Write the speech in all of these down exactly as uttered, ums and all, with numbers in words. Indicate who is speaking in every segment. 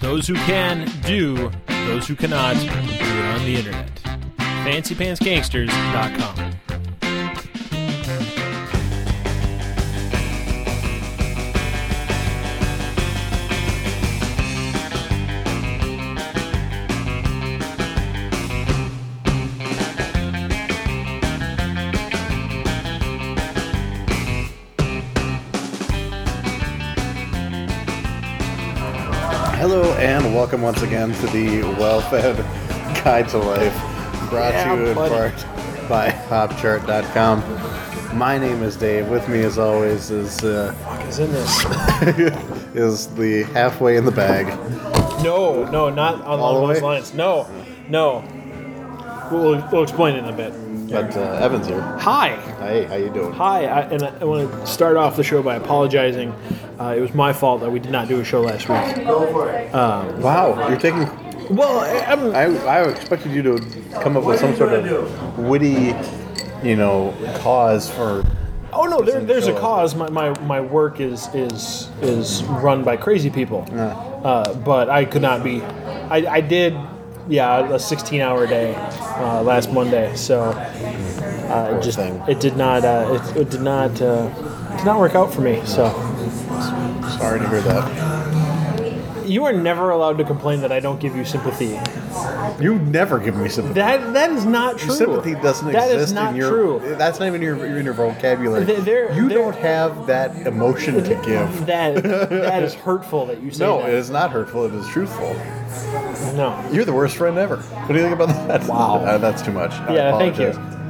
Speaker 1: those who can do, those who cannot do it on the internet. fancy pants gangsters dot com.
Speaker 2: Hello and welcome once again to the Well-Fed Guide to Life, brought
Speaker 1: Yeah,
Speaker 2: to you in
Speaker 1: buddy.
Speaker 2: part by hop chart dot com. My name is Dave. With me, as always, is uh,
Speaker 1: What is in this?
Speaker 2: is the halfway in the bag.
Speaker 1: No, no, not
Speaker 2: All
Speaker 1: along
Speaker 2: the
Speaker 1: those
Speaker 2: way?
Speaker 1: lines. No, no. We'll, we'll explain it in a bit.
Speaker 2: But uh, Evan's here.
Speaker 1: Hi.
Speaker 2: Hey, how you doing?
Speaker 1: Hi, I, and I, I want to start off the show by apologizing. Uh, it was my fault that we did not do a show last week.
Speaker 2: Wow, you're taking.
Speaker 1: Well, I, I'm,
Speaker 2: I I expected you to come up with some sort of witty, you know, cause for.
Speaker 1: oh no, there, there's a
Speaker 2: show.
Speaker 1: cause. My, my, my work is is is run by crazy people,
Speaker 2: Yeah.
Speaker 1: uh, but I could not be. I, I did, yeah, a sixteen-hour day uh, last Monday, so uh, it just
Speaker 2: thing.
Speaker 1: it did not uh, it, it did not uh, did not work out for me. So.
Speaker 2: Sorry to hear that.
Speaker 1: You are never allowed to complain that I don't give you sympathy.
Speaker 2: You never give me sympathy.
Speaker 1: That that is not true.
Speaker 2: Sympathy doesn't
Speaker 1: That
Speaker 2: exist
Speaker 1: is not
Speaker 2: in your.
Speaker 1: true.
Speaker 2: That's not even your in your vocabulary.
Speaker 1: There- there-
Speaker 2: you
Speaker 1: there-
Speaker 2: don't have that emotion to give.
Speaker 1: That that is hurtful that you say
Speaker 2: No,
Speaker 1: that.
Speaker 2: it is not hurtful. It is truthful.
Speaker 1: No.
Speaker 2: You're the worst friend ever. What do you think about that?
Speaker 1: Wow.
Speaker 2: Uh, that's too much. I
Speaker 1: Yeah, thank you.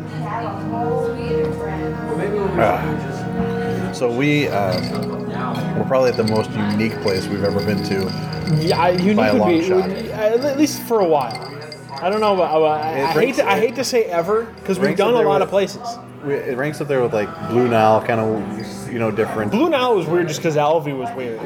Speaker 2: apologize. Ah. So we uh, we're probably at the most unique place we've ever been to.
Speaker 1: Yeah, I- unique
Speaker 2: By a
Speaker 1: would
Speaker 2: long
Speaker 1: be
Speaker 2: shot.
Speaker 1: would- at least for a while. I don't know, but uh, I,
Speaker 2: It
Speaker 1: I hate
Speaker 2: ranks-
Speaker 1: to I hate to say ever because we've
Speaker 2: ranks
Speaker 1: done
Speaker 2: up
Speaker 1: a
Speaker 2: there
Speaker 1: lot
Speaker 2: with-
Speaker 1: of places.
Speaker 2: We, it ranks up there with like Blue Nile, kind of you know different.
Speaker 1: Blue Nile was weird just because Alvy was weird.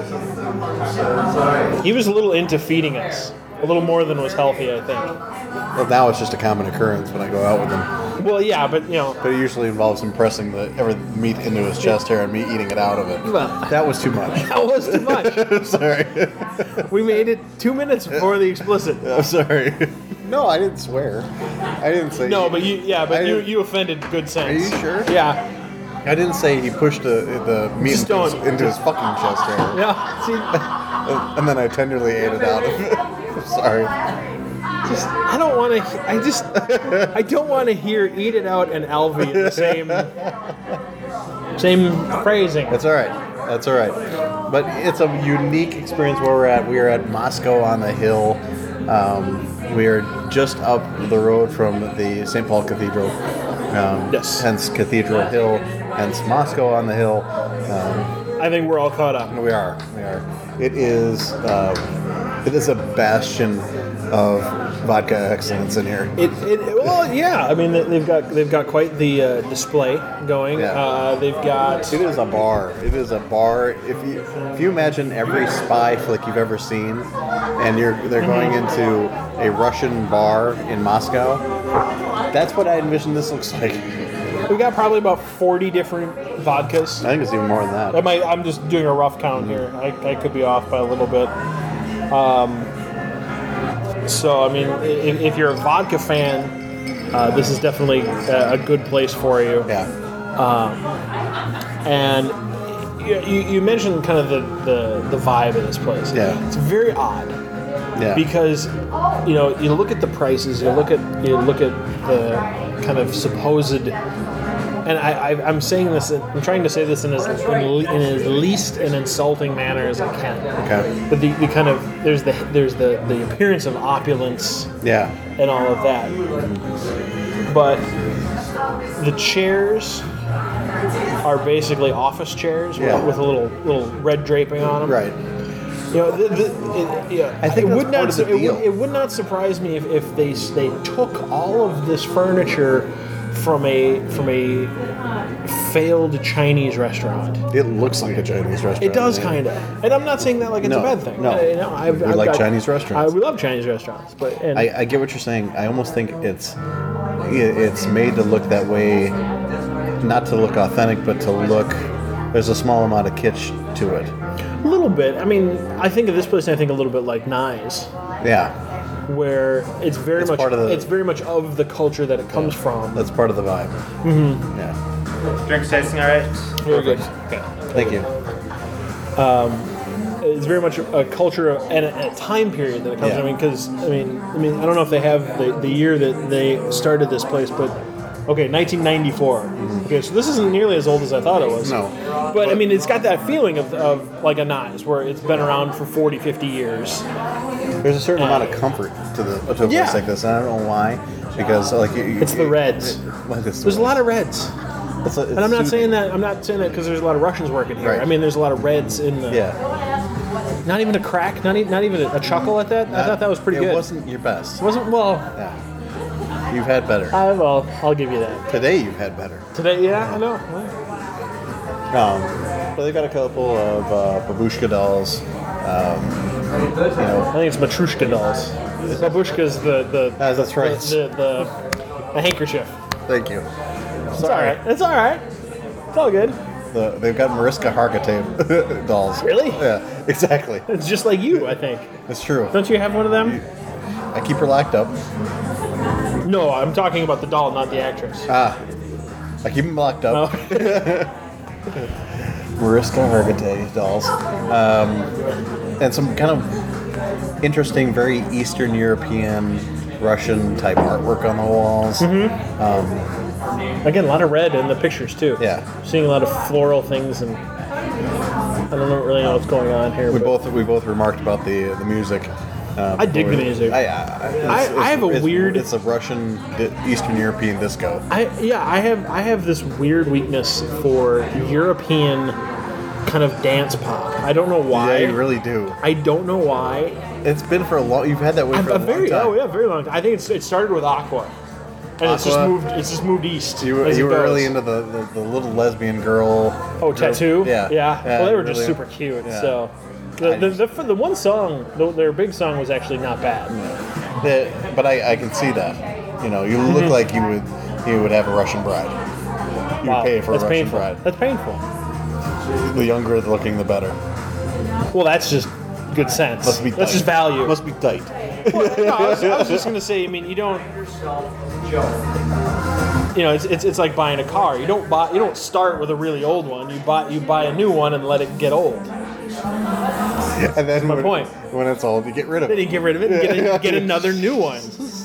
Speaker 1: He was a little into feeding us, a little more than was healthy, I think.
Speaker 2: Well, now it's just a common occurrence when I go out with him.
Speaker 1: Well, yeah, but you know,
Speaker 2: But it usually involves him pressing the ever meat into his chest hair and me eating it out of it.
Speaker 1: Well-
Speaker 2: that was too much.
Speaker 1: that was too much.
Speaker 2: Sorry.
Speaker 1: We made it two minutes before the explicit.
Speaker 2: I'm sorry. No, I didn't swear. I didn't say.
Speaker 1: No, but you, yeah,
Speaker 2: I
Speaker 1: but you,
Speaker 2: didn't-
Speaker 1: you offended good sense.
Speaker 2: Are you sure?
Speaker 1: Yeah,
Speaker 2: I didn't say he pushed the the meat
Speaker 1: Just
Speaker 2: into his,
Speaker 1: don't.
Speaker 2: into his fucking chest hair.
Speaker 1: yeah. See,
Speaker 2: And then I tenderly ate it out of it. I'm sorry.
Speaker 1: just I don't want to. I just I don't want to hear "eat it out" and Alvy in the same same phrasing.
Speaker 2: That's all right. That's all right. But it's a unique experience where we're at. We are at Moscow on the Hill. Um, we are just up the road from the Saint Paul Cathedral. Um,
Speaker 1: Yes.
Speaker 2: Hence Cathedral Hill. Hence Moscow on the Hill. Um,
Speaker 1: I think we're all caught up.
Speaker 2: we are. We are. It is. Uh, it is a bastion of vodka excellence in here.
Speaker 1: It, it well, yeah. I mean, they- they've got they've got quite the uh, display going.
Speaker 2: Yeah.
Speaker 1: Uh, they've got
Speaker 2: It is a bar. It is a bar. If you if you imagine every spy flick you've ever seen, and you're they're going into a Russian bar in Moscow, that's what I envision this looks like.
Speaker 1: we've got probably about forty different vodkas.
Speaker 2: I think it's even more than
Speaker 1: I
Speaker 2: that.
Speaker 1: might, I'm just doing a rough count here. I, I could be off by a little bit. Um, so, I mean, if, if you're a vodka fan, uh, this is definitely a, a good place for you.
Speaker 2: Yeah.
Speaker 1: And you, you you mentioned kind of the, the, the vibe of this place.
Speaker 2: Yeah.
Speaker 1: It's very odd
Speaker 2: Yeah.
Speaker 1: because, you know, you look at the prices, you look at you look at the kind of supposed. And I, I, I'm saying this. I'm trying to say this in as, in, le- in as least an insulting manner as I can.
Speaker 2: Okay.
Speaker 1: But the, the kind of there's the there's the, the appearance of opulence
Speaker 2: Yeah.
Speaker 1: and all of that. But the chairs are basically office chairs with,
Speaker 2: Yeah.
Speaker 1: with a little little red draping on them.
Speaker 2: Right.
Speaker 1: You know, the, the, it, yeah,
Speaker 2: I think
Speaker 1: it
Speaker 2: that's
Speaker 1: would
Speaker 2: part
Speaker 1: not
Speaker 2: of the
Speaker 1: su- it
Speaker 2: deal.
Speaker 1: would, it would not surprise me if, if they s- they took all of this furniture from a from a failed Chinese restaurant.
Speaker 2: It looks like a Chinese restaurant.
Speaker 1: It does
Speaker 2: yeah.
Speaker 1: kind of, and I'm not saying that like it's
Speaker 2: No,
Speaker 1: a bad thing.
Speaker 2: no.
Speaker 1: Uh, you know, I've,
Speaker 2: We
Speaker 1: I've
Speaker 2: like
Speaker 1: got-
Speaker 2: Chinese restaurants.
Speaker 1: I, we love Chinese restaurants, but and
Speaker 2: I, I get what you're saying. I almost think it's it- it's made to look that way, not to look authentic, but to look. There's a small amount of kitsch to it.
Speaker 1: A little bit. I mean, I think of this place, and I think a little bit like Nye's,
Speaker 2: Yeah,
Speaker 1: where it's very
Speaker 2: It's
Speaker 1: much
Speaker 2: part of the-
Speaker 1: it's very much of the culture that it comes from.
Speaker 2: that's part of the vibe. Mm-hmm. Yeah.
Speaker 3: Drinks tasting all right?
Speaker 1: Very good.
Speaker 3: Okay.
Speaker 2: Thank you.
Speaker 1: It's very much a culture of, and a, a time period that it comes.
Speaker 2: Yeah.
Speaker 1: I mean, because I mean, I mean, I don't know if they have the, the year that they started this place, but okay, nineteen ninety-four. Mm-hmm. Okay, so this isn't nearly as old as I thought it was.
Speaker 2: No.
Speaker 1: But I mean, it's got that feeling of, of like a Nye's, where it's been around for forty, fifty years.
Speaker 2: There's a certain amount of comfort to the to a place
Speaker 1: Yeah.
Speaker 2: like this. And I don't know why, because like you, you-
Speaker 1: It's the Reds.
Speaker 2: Like it's
Speaker 1: There's a lot of Reds.
Speaker 2: It's a, it's
Speaker 1: And I'm not
Speaker 2: soothing.
Speaker 1: saying that. I'm not saying that because there's a lot of Russians working here.
Speaker 2: Right.
Speaker 1: I mean, there's a lot of Reds in the.
Speaker 2: Yeah.
Speaker 1: Not even a crack. Not even, not even a, a chuckle at that. I thought that was pretty
Speaker 2: it
Speaker 1: good.
Speaker 2: It wasn't your best.
Speaker 1: Wasn't well.
Speaker 2: Yeah. You've had better.
Speaker 1: I well, I'll give you that.
Speaker 2: Today you've had better.
Speaker 1: Today, yeah, I know.
Speaker 2: Um, but they've got a couple of uh, babushka dolls. Um, you know,
Speaker 1: I think it's Matrushka dolls. Babushka's the the
Speaker 2: Ah, that's right.
Speaker 1: the, the, the, the handkerchief.
Speaker 2: thank you.
Speaker 1: It's all right. It's all right. It's all good.
Speaker 2: The, they've got Mariska Hargitay dolls.
Speaker 1: Really?
Speaker 2: Yeah, exactly.
Speaker 1: It's just like you, I think.
Speaker 2: It's true.
Speaker 1: Don't you have one of them?
Speaker 2: I keep her locked up.
Speaker 1: No, I'm talking about the doll, not the actress.
Speaker 2: Ah, I keep them locked up.
Speaker 1: Oh.
Speaker 2: Mariska Hargitay dolls. Um, and some kind of interesting, very Eastern European, Russian type artwork on the walls.
Speaker 1: Mm-hmm. Again, a lot of red in the pictures too.
Speaker 2: Yeah.
Speaker 1: Seeing a lot of floral things, and I don't know, really know what's going on here.
Speaker 2: We
Speaker 1: but
Speaker 2: both we both remarked about the the music. Uh,
Speaker 1: I dig the music.
Speaker 2: I, I, it's,
Speaker 1: I-
Speaker 2: it's,
Speaker 1: I have a
Speaker 2: it's,
Speaker 1: weird-
Speaker 2: It's a Russian di- Eastern European disco.
Speaker 1: I yeah, I have I have this weird weakness for European kind of dance pop. I don't know why.
Speaker 2: Yeah, you really do.
Speaker 1: I don't know why.
Speaker 2: It's been for a long. You've had that way
Speaker 1: I'm
Speaker 2: for a
Speaker 1: a
Speaker 2: long
Speaker 1: very
Speaker 2: time.
Speaker 1: oh yeah, very long time. I think it's, it started with Aqua, and it's just
Speaker 2: Aqua.
Speaker 1: moved. It's just moved east.
Speaker 2: You, were-
Speaker 1: as
Speaker 2: you
Speaker 1: it
Speaker 2: were
Speaker 1: goes.
Speaker 2: really into the, the, the little lesbian girl.
Speaker 1: Oh, Tattoo?
Speaker 2: Yeah.
Speaker 1: Yeah. Well, they were just
Speaker 2: really-
Speaker 1: super cute.
Speaker 2: yeah.
Speaker 1: So, the, the, the, for the one song, the, their big song was actually not bad.
Speaker 2: The- but I, I can see that. You know, you look like you would you would have a Russian bride. You
Speaker 1: Wow,
Speaker 2: would pay for
Speaker 1: that's
Speaker 2: a Russian
Speaker 1: painful.
Speaker 2: bride.
Speaker 1: That's painful.
Speaker 2: The younger looking, the better.
Speaker 1: Well, that's just good sense.
Speaker 2: Must be
Speaker 1: that's
Speaker 2: tight.
Speaker 1: just value.
Speaker 2: Must be tight.
Speaker 1: Well, no, I was, I was just gonna say. I mean, you don't. You know, it's, it's it's like buying a car. You don't buy. You don't start with a really old one. You buy you buy a new one and let it get old.
Speaker 2: And then
Speaker 1: my
Speaker 2: when,
Speaker 1: point.
Speaker 2: when it's old, you get rid of
Speaker 1: Then
Speaker 2: it.
Speaker 1: you get rid of it and get, a, get another new one.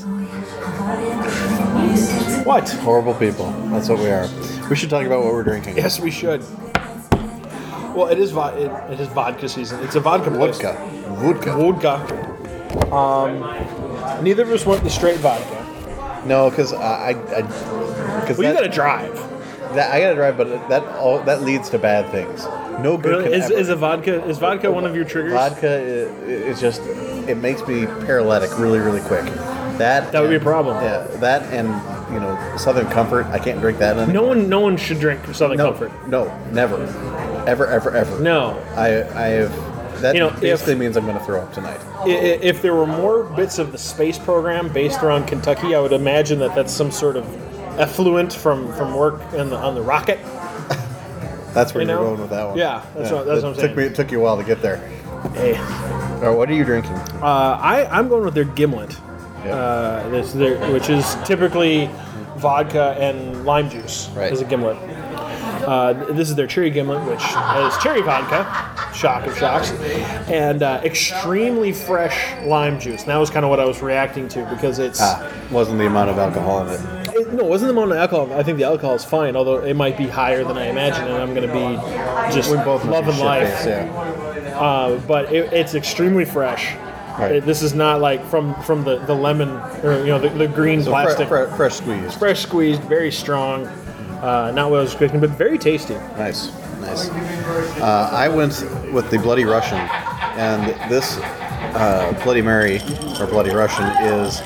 Speaker 1: What?
Speaker 2: Horrible people. That's what we are. We should talk about what we're drinking.
Speaker 1: Yes, we should. Well, it is vo- it, it is vodka season. It's a vodka place.
Speaker 2: Vodka. Vodka.
Speaker 1: Vodka. Um, neither of us went the straight vodka.
Speaker 2: No, because I, I, I cause
Speaker 1: Well, you
Speaker 2: that,
Speaker 1: gotta drive.
Speaker 2: that I gotta drive, but that all that leads to bad things. No good.
Speaker 1: Really?
Speaker 2: Can
Speaker 1: Is,
Speaker 2: ever,
Speaker 1: is a vodka is vodka one of your triggers?
Speaker 2: vodka is, is just it makes me paralytic really really quick. That
Speaker 1: That would be a
Speaker 2: and-
Speaker 1: problem.
Speaker 2: Yeah, that and you know Southern Comfort. I can't drink that. Anymore.
Speaker 1: No one, no one should drink Southern
Speaker 2: no,
Speaker 1: Comfort.
Speaker 2: no, never, ever, ever, ever.
Speaker 1: No.
Speaker 2: I I have. That
Speaker 1: You know,
Speaker 2: basically
Speaker 1: if-
Speaker 2: means I'm going to throw up tonight.
Speaker 1: I- i- If there were more bits of the space program based around Kentucky, I would imagine that that's some sort of effluent from, from work in the, on the rocket.
Speaker 2: That's where
Speaker 1: You
Speaker 2: you are
Speaker 1: know?
Speaker 2: going with that one.
Speaker 1: Yeah, that's what- that's
Speaker 2: it
Speaker 1: what I'm
Speaker 2: took
Speaker 1: saying.
Speaker 2: Me, it took you a while to get there.
Speaker 1: Hey.
Speaker 2: Uh, what are you drinking?
Speaker 1: Uh, I, I'm going with their gimlet,
Speaker 2: Yeah.
Speaker 1: uh, this, their, which is typically vodka and lime juice
Speaker 2: Right.
Speaker 1: as a gimlet. Uh, this is their cherry gimlet, which is cherry vodka, shock of shocks, and uh, extremely fresh lime juice. And that was kind of what I was reacting to because it's
Speaker 2: Ah, wasn't the amount of alcohol in it.
Speaker 1: it, no, it wasn't the amount of alcohol. I think the alcohol is fine, although it might be higher than I imagine, and I'm going to be just
Speaker 2: We both must be
Speaker 1: loving life.
Speaker 2: shit-faced, yeah.
Speaker 1: Uh, but it, it's extremely fresh.
Speaker 2: Right.
Speaker 1: It- this is not like from, from the, the lemon or you know the, the green
Speaker 2: So fre-
Speaker 1: plastic.
Speaker 2: fre- fresh squeeze.
Speaker 1: Fresh squeezed, very strong. Uh, not what I was expecting, but very tasty.
Speaker 2: Nice, nice. Uh, I went with the Bloody Russian, and this uh, Bloody Mary or Bloody Russian is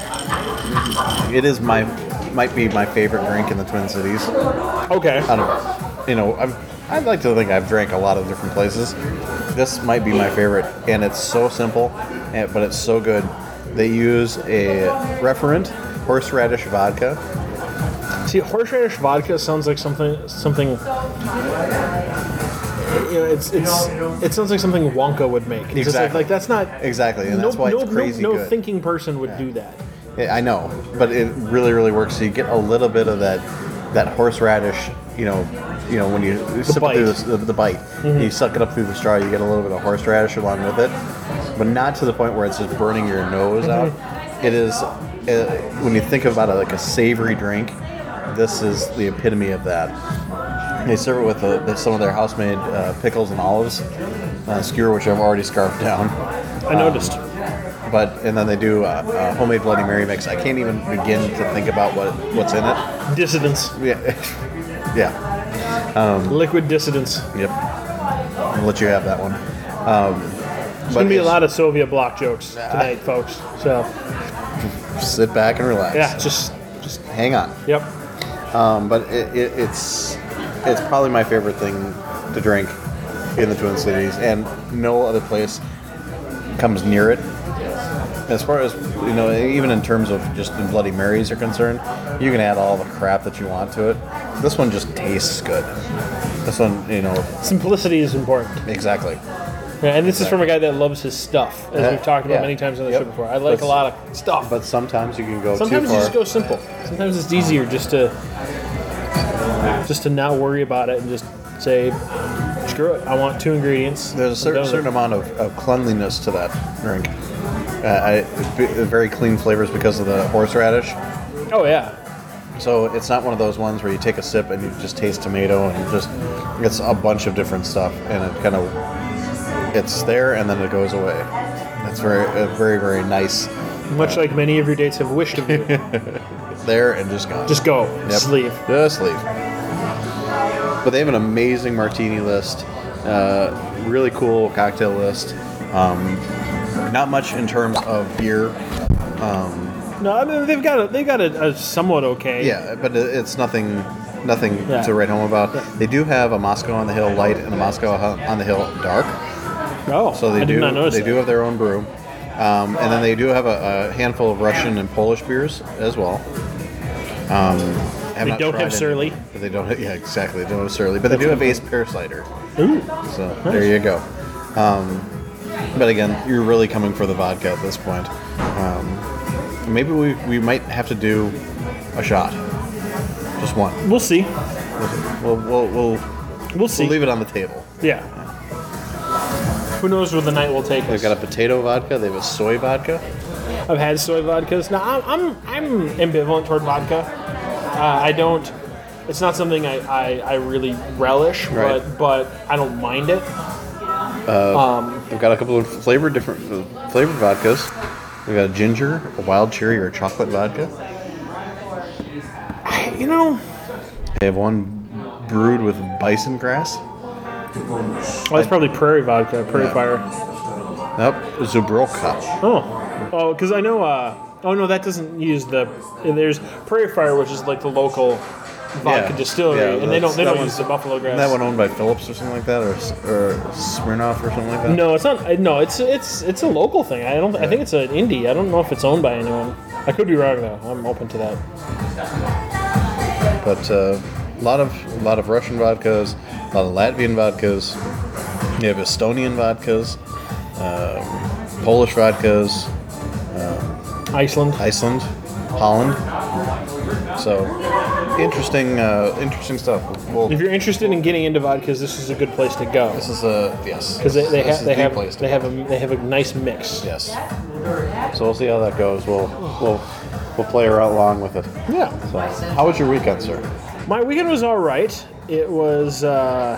Speaker 2: it is my might be my favorite drink in the Twin Cities.
Speaker 1: Okay.
Speaker 2: Out of you know, I've, I'd like to think I've drank a lot of different places. This might be my favorite, and it's so simple, and, but it's so good. They use a referent horseradish vodka.
Speaker 1: See, horseradish vodka sounds like something something you know, it's it's it sounds like something Wonka would make. It's just like,
Speaker 2: Exactly.
Speaker 1: like that's not
Speaker 2: Exactly, and
Speaker 1: no,
Speaker 2: that's why
Speaker 1: no,
Speaker 2: it's crazy
Speaker 1: no, no
Speaker 2: good.
Speaker 1: thinking person would do that.
Speaker 2: Yeah, I know, but it really, really works. So you get a little bit of that that horseradish, you know, you know when you sip
Speaker 1: bite.
Speaker 2: it through the, the, the bite, you suck it up through the straw. You get a little bit of horseradish along with it, but not to the point where it's just burning your nose out. It is uh, when you think about it like a savory drink. This is the epitome of that. They serve it with uh some of their house-made uh, pickles and olives, uh, skewer, which I've already scarfed down.
Speaker 1: I noticed.
Speaker 2: But and then they do uh, a homemade Bloody Mary mix. I can't even begin to think about what what's in it.
Speaker 1: Dissidents.
Speaker 2: Yeah, yeah,
Speaker 1: Liquid dissidents.
Speaker 2: yep. I'll let you have that one. Um,
Speaker 1: There's going to be a lot of Soviet bloc jokes tonight, folks. So,
Speaker 2: Sit back and relax.
Speaker 1: yeah, just, just,
Speaker 2: Hang on.
Speaker 1: yep.
Speaker 2: Um, but it, it, it's it's probably my favorite thing to drink in the Twin Cities, and no other place comes near it. As far as, you know, even in terms of just the Bloody Marys are concerned, you can add all the crap that you want to it. This one just tastes good. This one, you know,
Speaker 1: Simplicity is important.
Speaker 2: exactly.
Speaker 1: Yeah, and this is from a guy that loves his stuff, as
Speaker 2: Uh,
Speaker 1: we've talked about
Speaker 2: yeah.
Speaker 1: many times on the
Speaker 2: Yep.
Speaker 1: show before. I like
Speaker 2: But-
Speaker 1: a lot of stuff.
Speaker 2: But sometimes you can go
Speaker 1: Sometimes
Speaker 2: too
Speaker 1: you
Speaker 2: far.
Speaker 1: just go simple. Sometimes it's easier just to just to not worry about it and just say, screw it. I want two ingredients.
Speaker 2: There's a
Speaker 1: I'm
Speaker 2: certain,
Speaker 1: done with
Speaker 2: certain
Speaker 1: it.
Speaker 2: amount of, of cleanliness to that drink. Uh, I, b- very clean flavors because of the horseradish.
Speaker 1: Oh yeah.
Speaker 2: So it's not one of those ones where you take a sip and you just taste tomato and just it's a bunch of different stuff and it kind of it's there and then it goes away. It's very uh, very very nice
Speaker 1: Much like many of your dates have wished of you.
Speaker 2: there and just gone.
Speaker 1: Just go.
Speaker 2: Yep.
Speaker 1: Just leave.
Speaker 2: Just leave. But they have an amazing martini list, uh, really cool cocktail list. Um, not much in terms of beer.
Speaker 1: No, I mean they've got a they've got a, a somewhat okay.
Speaker 2: Yeah, but it- it's nothing nothing
Speaker 1: Yeah.
Speaker 2: to write home about. They do have a Moscow on the Hill light and a Moscow on the Hill dark.
Speaker 1: Oh,
Speaker 2: So they
Speaker 1: I
Speaker 2: do
Speaker 1: did not notice
Speaker 2: they
Speaker 1: that.
Speaker 2: do have their own brew. Um, and then they do have a, a handful of Russian and Polish beers as well. Um, have
Speaker 1: They
Speaker 2: not
Speaker 1: don't
Speaker 2: tried
Speaker 1: have
Speaker 2: any-
Speaker 1: Surly.
Speaker 2: But they don't. Yeah, exactly. They don't have Surly, but they do have Ace Pear Cider.
Speaker 1: Ooh.
Speaker 2: So there you go. Um, but again, you're really coming for the vodka at this point. Um, maybe we, we might have to do a shot, just one.
Speaker 1: We'll see.
Speaker 2: We'll we'll we'll,
Speaker 1: We'll see.
Speaker 2: we'll leave it on the table.
Speaker 1: Yeah. Who knows where the night will take
Speaker 2: They've
Speaker 1: us?
Speaker 2: got a potato vodka. They have a soy vodka.
Speaker 1: I've had soy vodkas. Now I'm I'm, I'm ambivalent toward vodka. Uh, I don't. It's not something I, I, I really relish,
Speaker 2: Right.
Speaker 1: but but I don't mind it.
Speaker 2: They've got a couple of flavored different uh, flavored vodkas. We've got a ginger, a wild cherry, or a chocolate vodka.
Speaker 1: You know,
Speaker 2: They have one brewed with bison grass.
Speaker 1: well, that's probably prairie vodka, prairie
Speaker 2: Yeah.
Speaker 1: fire.
Speaker 2: Nope, Zubroka.
Speaker 1: Oh, oh, because I know. Uh, oh no, that doesn't use the. There's prairie fire, which is like the local vodka
Speaker 2: Yeah.
Speaker 1: distillery,
Speaker 2: Yeah,
Speaker 1: and they don't
Speaker 2: that's-
Speaker 1: they
Speaker 2: that
Speaker 1: don't
Speaker 2: one's-
Speaker 1: use the buffalo grass.
Speaker 2: Isn't that one owned by Phillips or something like that, or or Smirnoff or something like that?
Speaker 1: No, it's not. I- No, it's it's it's a local thing. I don't. I think it's an indie. I don't know if it's owned by anyone. I could be wrong though. I'm open to that.
Speaker 2: But uh, a lot of a lot of Russian vodkas, a lot of Latvian vodkas. You have Estonian vodkas, um, Polish vodkas,
Speaker 1: Iceland.
Speaker 2: Iceland, Holland. So interesting, uh, interesting stuff. Well,
Speaker 1: If you're interested in getting into vodkas, this is a good place to go
Speaker 2: this is a yes
Speaker 1: because they, they
Speaker 2: this
Speaker 1: have
Speaker 2: is
Speaker 1: they
Speaker 2: the
Speaker 1: have
Speaker 2: place to
Speaker 1: they
Speaker 2: go.
Speaker 1: have a they have a nice mix.
Speaker 2: Yes. So we'll see how that goes. We'll we'll we'll play around along with it.
Speaker 1: Yeah.
Speaker 2: So, how was your weekend, sir?
Speaker 1: My weekend was all right. It was. Uh,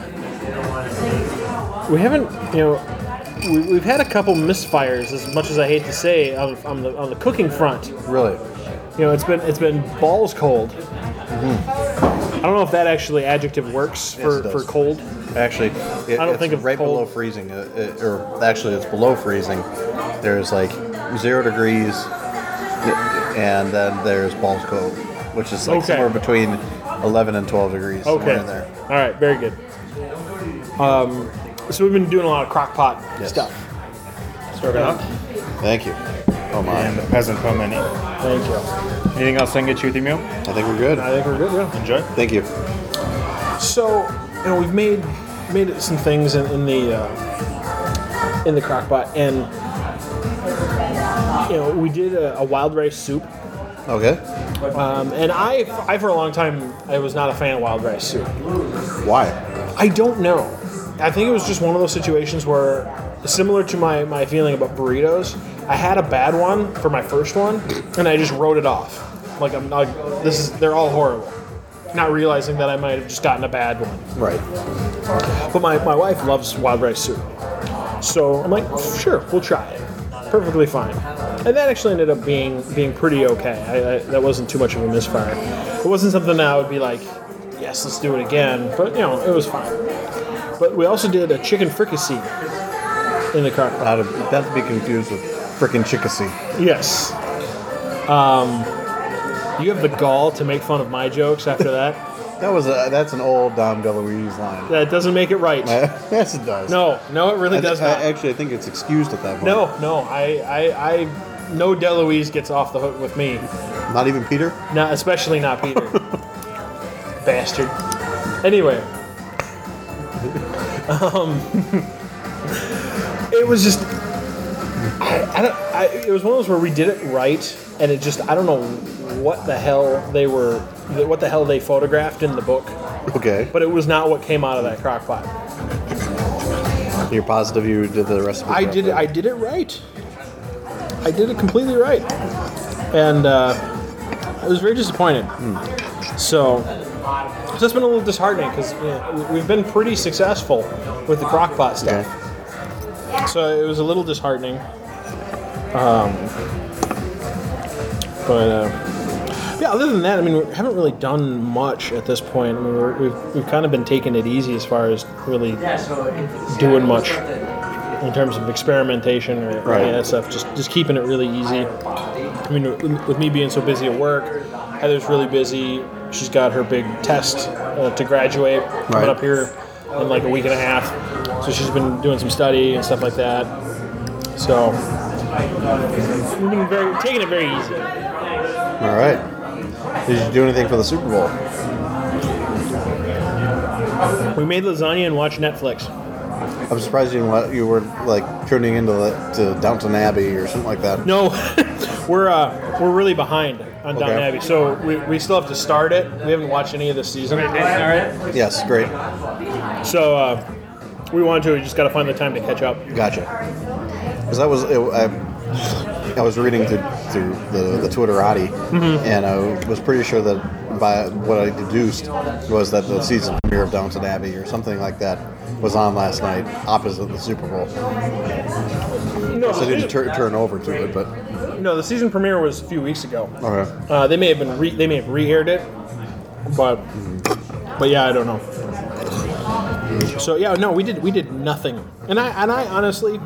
Speaker 1: we haven't, you know, we, we've had a couple misfires. As much as I hate to say, on, on the on the cooking front,
Speaker 2: Really?
Speaker 1: you know, it's been it's been balls cold. I don't know if that actually adjective works for,
Speaker 2: it does.
Speaker 1: for cold.
Speaker 2: Actually, it,
Speaker 1: I don't
Speaker 2: it's
Speaker 1: think of
Speaker 2: right
Speaker 1: cold.
Speaker 2: below freezing, uh, it, or actually, it's below freezing. There's like zero degrees, and then there's balls cold, which is like
Speaker 1: Okay.
Speaker 2: somewhere between eleven and twelve degrees. somewhere
Speaker 1: Okay.
Speaker 2: in there.
Speaker 1: All right. Very good. Um, so we've been doing a lot of crock pot
Speaker 2: Yes.
Speaker 1: stuff.
Speaker 3: Stroganoff
Speaker 2: Thank you. Oh my!
Speaker 3: and the peasant pomini.
Speaker 1: Thank you.
Speaker 3: Anything else I can get you with your meal?
Speaker 2: I think we're good.
Speaker 1: I think we're good. Yeah.
Speaker 3: Enjoy.
Speaker 2: Thank you.
Speaker 1: So, you know, we've made made some things in, in the uh, in the crock pot, and you know, we did a, a wild rice soup.
Speaker 2: Okay.
Speaker 1: Um, and I, I, for a long time, I was not a fan of wild rice soup.
Speaker 2: Why?
Speaker 1: I don't know. I think it was just one of those situations where, similar to my, my feeling about burritos, I had a bad one for my first one, and I just wrote it off. Like, I'm not, this is, they're all horrible. Not realizing that I might have just gotten a bad one.
Speaker 2: Right.
Speaker 1: But my, my wife loves wild rice soup. So I'm like, sure, we'll try it. Perfectly fine. And that actually ended up being being pretty okay. I, I, that wasn't too much of a misfire. It wasn't something that I would be like, yes, let's do it again. But, you know, it was fine. But we also did a chicken fricassee in the crock pot.
Speaker 2: Not, to, not to be confused with frickin' chickasee.
Speaker 1: Yes. Um, you have the gall to make fun of my jokes after that?
Speaker 2: That was a, that's an old Dom DeLuise line.
Speaker 1: That doesn't make it right.
Speaker 2: Yes, it does.
Speaker 1: No, no, it really
Speaker 2: I,
Speaker 1: does
Speaker 2: I,
Speaker 1: not.
Speaker 2: actually, I think it's excused at that point.
Speaker 1: No, no, I, I, I, no DeLuise gets off the hook with me.
Speaker 2: Not even Peter?
Speaker 1: Not, especially not Peter. Bastard. Anyway. Um, it was just, I, I don't, I, it was one of those where we did it right, and it just, I don't know what the hell they were, what the hell they photographed in the book,
Speaker 2: Okay.
Speaker 1: but it was not what came out of that crock pot.
Speaker 2: You're positive you did the recipe
Speaker 1: I did it, I did it right. I did it completely right. And uh, I was very disappointed.
Speaker 2: Mm.
Speaker 1: So, it's just been a little disheartening because you know, we've been pretty successful with the crock pot stuff.
Speaker 2: Okay.
Speaker 1: So it was a little disheartening. Um, but uh, yeah, other than that, I mean, we haven't really done much at this point. I mean, we're, we've we've kind of been taking it easy as far as really doing much in terms of experimentation or
Speaker 2: Right.
Speaker 1: any of that stuff. Just just keeping it really easy. I mean, with, with me being so busy at work, Heather's really busy. She's got her big test uh, to graduate coming
Speaker 2: Right.
Speaker 1: up here in like a week and a half. So she's been doing some study and stuff like that. So we've been very taking it very easy.
Speaker 2: All right. Did you do anything for the Super Bowl?
Speaker 1: We made lasagna and watched Netflix.
Speaker 2: I'm surprised you didn't let, you were like tuning into the, to Downton Abbey or something like that.
Speaker 1: No, we're uh, we're really behind on Downton
Speaker 2: Okay.
Speaker 1: Abbey, so we, we still have to start it. We haven't watched any of this season.
Speaker 2: Yes, great.
Speaker 1: So uh, we wanted to. We just got to find the time to catch up.
Speaker 2: Gotcha. Because that was it, I, I was reading through, through the the Twitterati,
Speaker 1: Mm-hmm.
Speaker 2: and I was pretty sure that by what I deduced was that the season premiere of Downton Abbey or something like that was on last night opposite the Super Bowl.
Speaker 1: No,
Speaker 2: So I didn't tur- turn over to it, but
Speaker 1: no, the season premiere was a few weeks ago.
Speaker 2: okay.
Speaker 1: Uh, they may have been re- they may have re-aired it, but but yeah, I don't know. So yeah, no, we did we did nothing, and I and I honestly,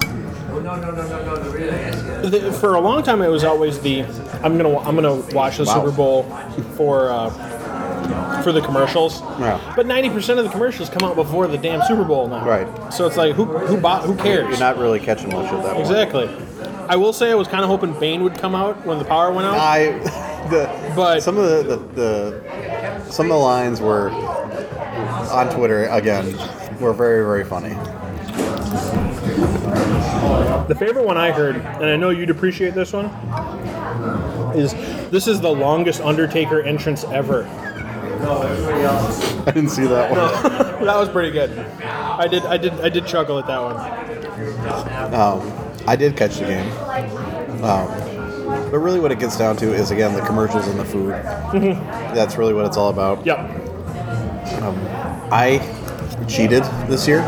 Speaker 1: the, for a long time it was always the I'm gonna I'm gonna watch the
Speaker 2: Wow.
Speaker 1: Super Bowl for uh, for the commercials.
Speaker 2: Yeah.
Speaker 1: But ninety percent of the commercials come out before the damn Super Bowl now.
Speaker 2: Right.
Speaker 1: So it's like who who bought, who cares?
Speaker 2: You're not really catching much of that.
Speaker 1: Exactly. I will say I was kind of hoping Bane would come out when the power went out.
Speaker 2: I, the,
Speaker 1: But-
Speaker 2: some of the, the, the some of the lines were on Twitter again were very very funny.
Speaker 1: The favorite one I heard, and I know you'd appreciate this one, is this is the longest Undertaker entrance ever.
Speaker 2: I didn't see that one.
Speaker 1: That was pretty good. I did I did I did chuckle at that one.
Speaker 2: Um, I did catch the game. Um, but really what it gets down to is, again, the commercials and the food. That's really what it's all about.
Speaker 1: Yep.
Speaker 2: I cheated this year.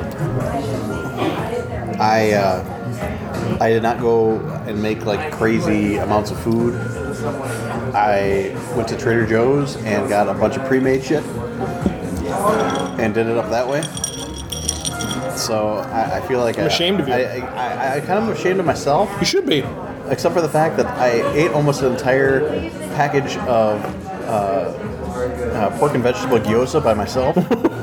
Speaker 2: I uh, I did not go and make like crazy amounts of food. I went to Trader Joe's and got a bunch of pre-made shit and did it up that way. So I, I feel like
Speaker 1: I'm
Speaker 2: I,
Speaker 1: ashamed of you.
Speaker 2: I, I, I kind of am ashamed of myself,
Speaker 1: You should be.
Speaker 2: except for the fact that I ate almost an entire package of uh, uh, pork and vegetable gyoza by myself.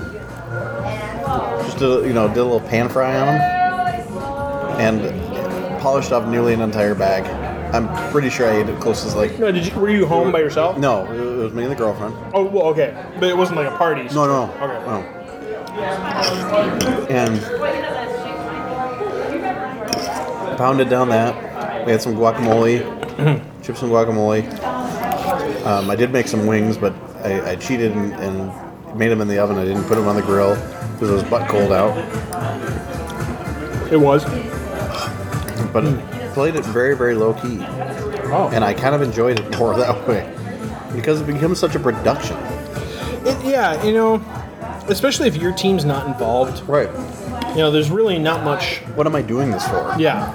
Speaker 2: Just did, a- you know, did a little pan fry on them and polished off nearly an entire bag. I'm pretty sure I ate it close as like
Speaker 1: No, did you were you home by yourself?
Speaker 2: no, it was me and the girlfriend.
Speaker 1: Oh, well, okay. But it wasn't like a party.
Speaker 2: No, no,
Speaker 1: Okay.
Speaker 2: no. And pounded down that. We had some guacamole, chips and guacamole. Um, I did make some wings, but I, I cheated and, and made them in the oven. I didn't put them on the grill because it was butt cold out.
Speaker 1: It was.
Speaker 2: But played it very, very low key.
Speaker 1: Oh.
Speaker 2: And I kind of enjoyed it more that way because it becomes such a production.
Speaker 1: It, yeah, you know, especially if your team's not involved.
Speaker 2: Right.
Speaker 1: You know, there's really not much.
Speaker 2: What am I doing this for?
Speaker 1: Yeah.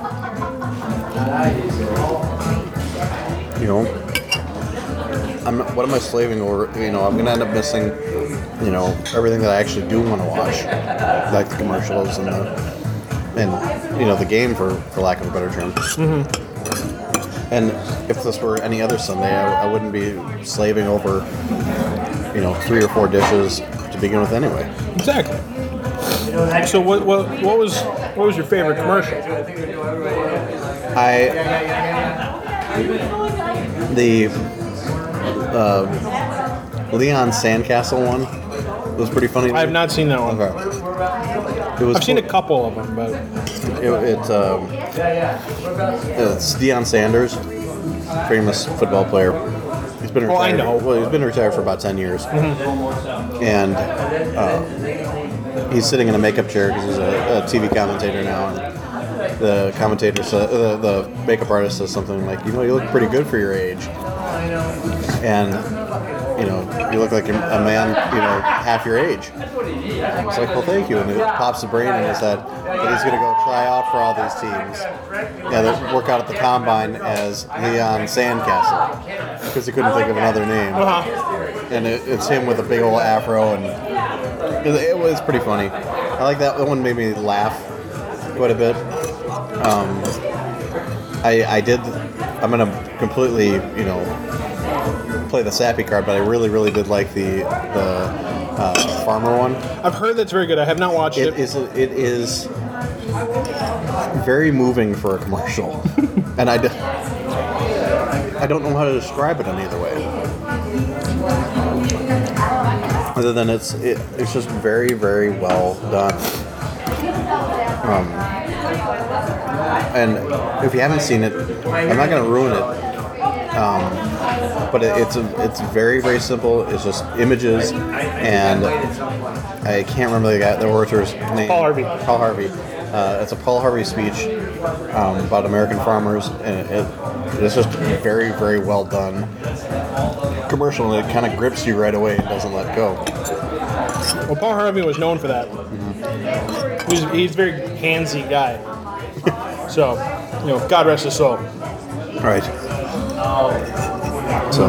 Speaker 2: You know, I'm not, what am I slaving over? You know, I'm going to end up missing, you know, everything that I actually do want to watch, like the commercials and the, and you know, the game for, for lack of a better term.
Speaker 1: Mm-hmm.
Speaker 2: And if this were any other Sunday, I, I wouldn't be slaving over, you know, three or four dishes to begin with anyway.
Speaker 1: Exactly. So what what what was what was your favorite commercial?
Speaker 2: I the uh, Leon Sandcastle one was pretty funny.
Speaker 1: I have not seen that one.
Speaker 2: Okay. It was
Speaker 1: I've seen a
Speaker 2: cool.
Speaker 1: couple of them, but
Speaker 2: It, it, um, it's Deion Sanders, famous football player. He's been
Speaker 1: Oh, I
Speaker 2: retired.
Speaker 1: know.
Speaker 2: Well, he's been retired for about ten years, and uh, he's sitting in a makeup chair because he's a, a T V commentator now. And the commentator, sa- the, the makeup artist says something like, "You know, you look pretty good for your age," and you know, you look like a man, you know, half your age. It's like, well, thank you. And it pops the brain in his head that he's going to go try out for all these teams. Yeah, they work out at the combine as Leon Sandcastle because he couldn't think of another name.
Speaker 1: uh-huh.
Speaker 2: And it, it's him with a big old afro, and it, it was pretty funny. I like that. That one made me laugh quite a bit. Um, I, I did. I'm going to completely, you know, play the sappy card, but I really, really did like the the uh, farmer one.
Speaker 1: I've heard that's very good. I have not watched
Speaker 2: It
Speaker 1: it.
Speaker 2: is it is very moving for a commercial, and I, d- I don't know how to describe it any other way, other than it's it, it's just very, very well done. Um, and if you haven't seen it, I'm not going to ruin it. Um, but it, it's a, it's very, very simple. It's just images, and I can't remember the guy, the orator's name.
Speaker 1: Paul Harvey.
Speaker 2: Paul Harvey. Uh, it's a Paul Harvey speech um, about American farmers, and it, it's just very, very well done commercial, and it kind of grips you right away and doesn't let go.
Speaker 1: Well, Paul Harvey was known for that.
Speaker 2: Mm-hmm.
Speaker 1: He's, he's a very handsy guy. So, you know, God rest his soul.
Speaker 2: Right. So,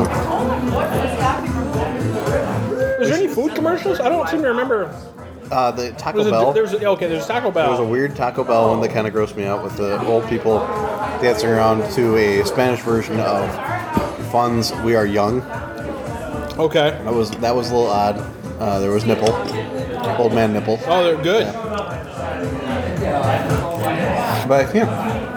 Speaker 1: Is there any food commercials? I don't seem to remember.
Speaker 2: uh, the Taco
Speaker 1: Was it,
Speaker 2: Bell.
Speaker 1: there was a, okay, there's Taco
Speaker 2: There was a
Speaker 1: Bell.
Speaker 2: weird Taco Bell one that kind of grossed me out with the old people dancing around to a Spanish version of Fun's "We Are Young."
Speaker 1: Okay.
Speaker 2: That was that was a little odd. Uh, there was nipple, old man nipple.
Speaker 1: Oh, they're good.
Speaker 2: But yeah,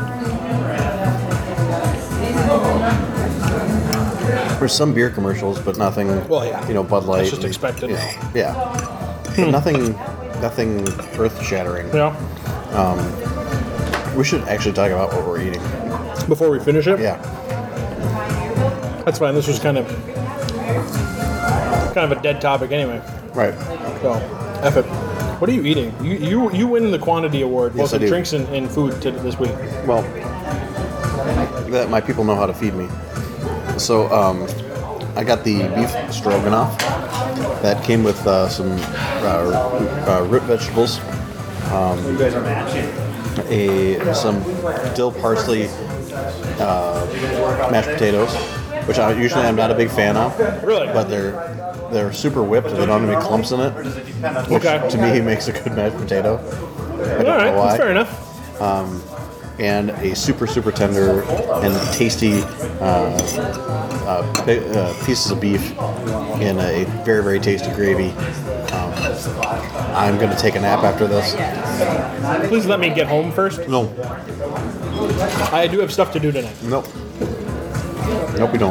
Speaker 2: there's some beer commercials, but nothing.
Speaker 1: Well, yeah.
Speaker 2: You know, Bud Light.
Speaker 1: That's just
Speaker 2: and,
Speaker 1: expected.
Speaker 2: You know, yeah. But nothing, nothing earth-shattering.
Speaker 1: Yeah.
Speaker 2: We should actually talk about what we're eating.
Speaker 1: Before we finish it?
Speaker 2: Yeah.
Speaker 1: That's fine. This was kind of kind of a dead topic anyway.
Speaker 2: Right.
Speaker 1: So, F it. What are you eating? You you you win the quantity award,
Speaker 2: Yes,
Speaker 1: both
Speaker 2: I
Speaker 1: in
Speaker 2: do.
Speaker 1: drinks and, and food to, this week.
Speaker 2: Well, that my people know how to feed me. So um, I got the beef stroganoff that came with uh, some uh, uh, root vegetables,
Speaker 3: You guys are matching.
Speaker 2: a some dill parsley uh, mashed potatoes, which I usually I'm not a big fan of.
Speaker 1: Really?
Speaker 2: But they're they're super whipped. They don't have any clumps in it, which
Speaker 1: Okay.
Speaker 2: to me makes a good mashed potato. I don't
Speaker 1: All right,
Speaker 2: know why.
Speaker 1: that's fair enough.
Speaker 2: And a super, super tender and tasty uh, uh, pi- uh, pieces of beef in a very, very tasty gravy. Um, I'm going to take a nap after this.
Speaker 1: Please let me get home first.
Speaker 2: No,
Speaker 1: I do have stuff to do tonight.
Speaker 2: nope. Nope, we don't.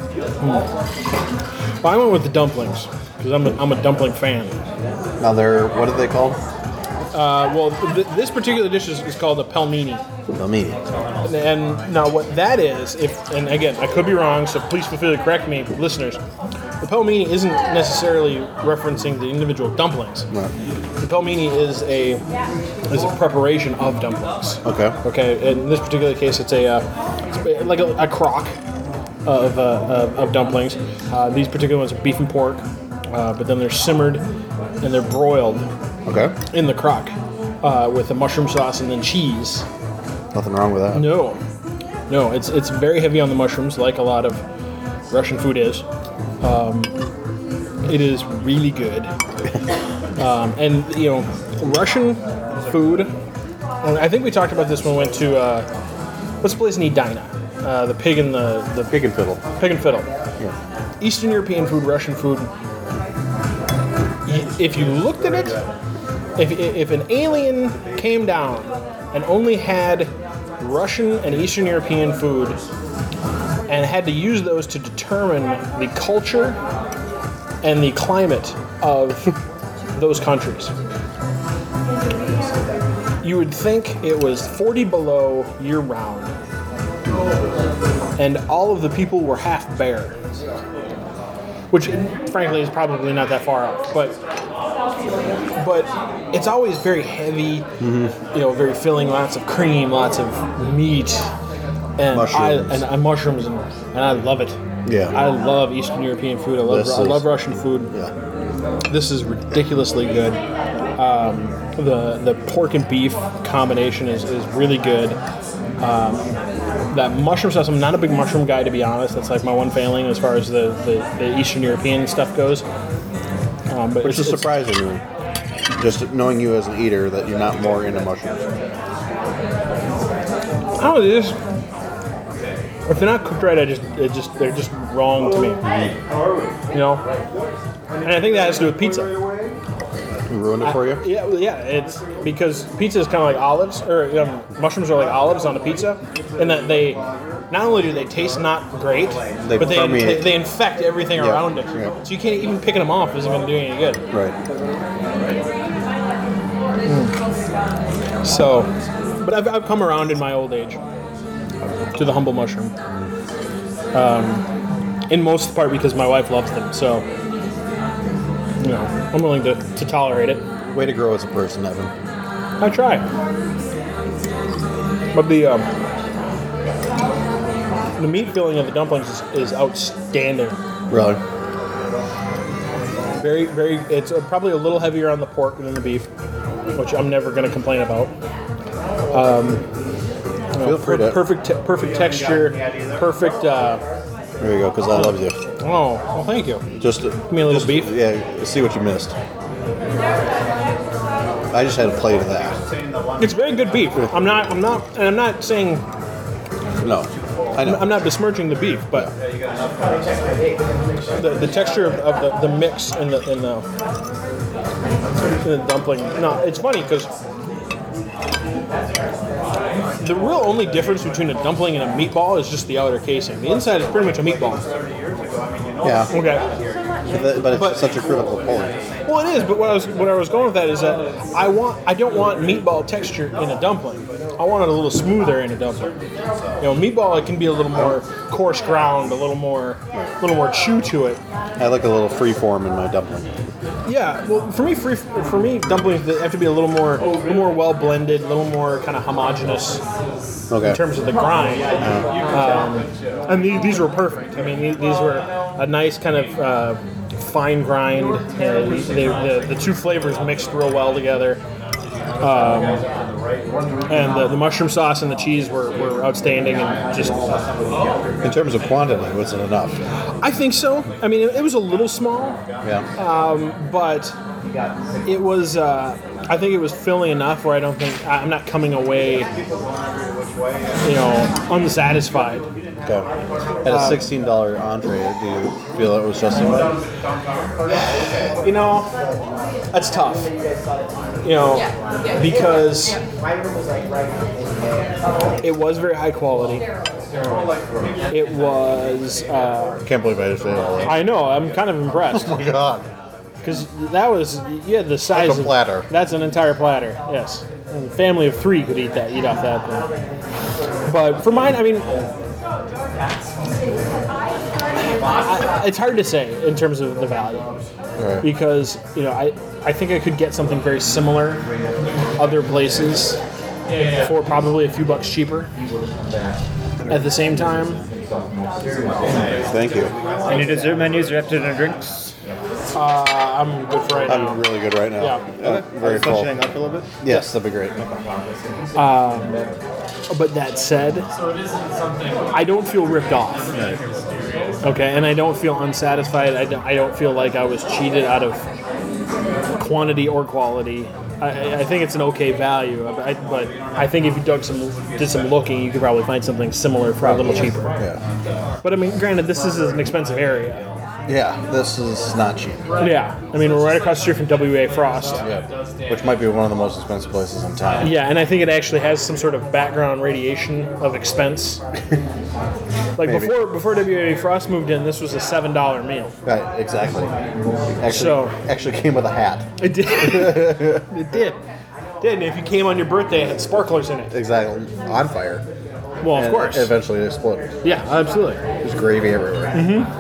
Speaker 1: Well, I went with the dumplings because I'm a, I'm a dumpling fan.
Speaker 2: Now they're what are they called?
Speaker 1: Uh, well, th- this particular dish is, is called a pelmeni.
Speaker 2: Pelmeni.
Speaker 1: And, and now what that is, if and again, I could be wrong, so please feel free to correct me, listeners. The pelmeni isn't necessarily referencing the individual dumplings.
Speaker 2: Right.
Speaker 1: The pelmeni is a is a preparation of dumplings.
Speaker 2: Okay.
Speaker 1: Okay. In this particular case, it's a uh, it's like a, a crock of, uh, of of dumplings. Uh, these particular ones are beef and pork, uh, but then they're simmered and they're broiled
Speaker 2: Okay.
Speaker 1: in the crock uh, with the mushroom sauce and then cheese.
Speaker 2: Nothing wrong with that.
Speaker 1: No, no, it's it's very heavy on the mushrooms, like a lot of Russian food is. Um, it is really good, um, and you know, Russian food. And I think we talked about this when we went to uh, what's the place in Edina? Uh, the pig and the the
Speaker 2: Pig and fiddle.
Speaker 1: pig and fiddle.
Speaker 2: Yeah.
Speaker 1: Eastern European food, Russian food. y- If you looked at it, if if an alien came down and only had Russian and Eastern European food and had to use those to determine the culture and the climate of those countries, you would think it was forty below year round, and all of the people were half bare, which frankly is probably not that far off, but but it's always very heavy,
Speaker 2: Mm-hmm.
Speaker 1: you know, very filling, lots of cream, lots of meat, and
Speaker 2: Mushrooms.
Speaker 1: I, and, and mushrooms, and, and I love it.
Speaker 2: Yeah.
Speaker 1: I love Eastern European food. I love
Speaker 2: This
Speaker 1: I
Speaker 2: is-
Speaker 1: love Russian food.
Speaker 2: Yeah.
Speaker 1: This is ridiculously good. Um, the the pork and beef combination is, is really good. Um, that mushroom sauce, I'm not a big mushroom guy, to be honest. That's like my one failing as far as the, the, the Eastern European stuff goes. Um, but
Speaker 2: Which
Speaker 1: it's,
Speaker 2: is
Speaker 1: it's-
Speaker 2: surprising to me. Just knowing you as an eater that you're not more into mushrooms.
Speaker 1: I don't know, they just, if they're not cooked right, I just, it just they're just wrong to me. You know? And I think that has to do with pizza.
Speaker 2: We ruined it for you?
Speaker 1: Yeah, well, yeah, it's because pizza is kind of like olives, or um, mushrooms are like olives on a pizza, and that they not only do they taste not great,
Speaker 2: They
Speaker 1: but they,
Speaker 2: permeate.
Speaker 1: they they infect everything
Speaker 2: Yeah,
Speaker 1: around it.
Speaker 2: yeah.
Speaker 1: So you can't even picking them off isn't going to do you any good.
Speaker 2: Right.
Speaker 1: So, but I've, I've come around in my old age to the humble mushroom. Um, in most part because my wife loves them, so you know I'm willing to, to tolerate it.
Speaker 2: Way to grow as a person, Evan.
Speaker 1: I try. But the um, the meat filling of the dumplings is, is outstanding.
Speaker 2: Really?
Speaker 1: Very, very. It's uh, probably a little heavier on the pork than the beef, which I'm never going to complain about. Um, you know,
Speaker 2: Feel free to-
Speaker 1: perfect, te- perfect texture, perfect. Uh,
Speaker 2: There you go, because I love you.
Speaker 1: oh, well, thank you.
Speaker 2: Just
Speaker 1: me a little
Speaker 2: just,
Speaker 1: beef?
Speaker 2: Yeah, see what you missed. I just had a plate of that.
Speaker 1: It's very good beef. I'm not. I'm not. And I'm not saying.
Speaker 2: No, I know.
Speaker 1: I'm not besmirching the beef, but the, the texture of, of the, the mix in the in the, in the dumpling. No, it's funny because the real only difference between a dumpling and a meatball is just the outer casing. The inside is pretty much a meatball.
Speaker 2: Yeah,
Speaker 1: Okay.
Speaker 2: but, but it's
Speaker 1: But-
Speaker 2: such a critical point.
Speaker 1: Well, it is, but what I was what I was going with that is that I want I don't want meatball texture in a dumpling. I want it a little smoother in a dumpling. You know, meatball it can be a little more coarse ground, a little more a little more chew to it.
Speaker 2: I like a little free form in my dumpling.
Speaker 1: Yeah, well, for me, free, for me, dumplings they have to be a little more, a little more well blended, a little more kind of homogenous
Speaker 2: Okay.
Speaker 1: in terms of the grind. Um, and these, these were perfect. I mean, these, these were a nice kind of uh, fine grind. Uh, they, the, the two flavors mixed real well together. Um, and the, the mushroom sauce and the cheese were, were outstanding and just.
Speaker 2: In terms of quantity, was it enough?
Speaker 1: I think so. I mean, it, it was a little small.
Speaker 2: Yeah.
Speaker 1: But it was, uh, I think it was filling enough where I don't think, I'm not coming away, you know, unsatisfied.
Speaker 2: Okay. At a sixteen dollar entree, do you feel it was justified?
Speaker 1: You know, that's tough. You know, because it was very high quality. It was. Uh,
Speaker 2: Can't believe I just ate all that.
Speaker 1: I know. I'm kind of impressed
Speaker 2: Oh my god.
Speaker 1: because that was you had the size
Speaker 2: That's a
Speaker 1: of
Speaker 2: platter.
Speaker 1: That's an entire platter. Yes, and a family of three could eat that. Eat off that thing. But for mine, I mean, I, it's hard to say in terms of the value
Speaker 2: Right.
Speaker 1: because you know I I think I could get something very similar other places for probably a few bucks cheaper. At the same time,
Speaker 2: Thank you.
Speaker 3: Any dessert menus or afternoon drinks?
Speaker 1: uh, I'm good for right now.
Speaker 2: I'm really good right now.
Speaker 1: Yeah.
Speaker 2: Uh, very
Speaker 3: Touch
Speaker 2: full.
Speaker 3: hang up a little bit?
Speaker 2: Yes, that'd be great.
Speaker 1: But that said, I don't feel ripped off. Okay, and I don't feel unsatisfied. I don't, I don't feel like I was cheated out of quantity or quality. I, I think it's an okay value, but I, but I think if you dug some, did some looking, you could probably find something similar for a little cheaper.
Speaker 2: Yeah.
Speaker 1: But I mean, granted, this is an expensive area.
Speaker 2: Yeah, this is not cheap.
Speaker 1: Yeah, I mean, we're right across the street from W A Frost.
Speaker 2: Yeah. Which might be one of the most expensive places in town.
Speaker 1: Yeah, and I think it actually has some sort of background radiation of expense. Like
Speaker 2: Maybe.
Speaker 1: before, before W A Frost moved in, this was a seven dollar meal.
Speaker 2: Right, exactly. Actually,
Speaker 1: So-
Speaker 2: actually came with a hat.
Speaker 1: It did. It did. Did. And if you came on your birthday, it had sparklers in it.
Speaker 2: Exactly. On fire.
Speaker 1: Well, of
Speaker 2: And
Speaker 1: course.
Speaker 2: Eventually it exploded.
Speaker 1: Yeah, absolutely.
Speaker 2: There's gravy everywhere.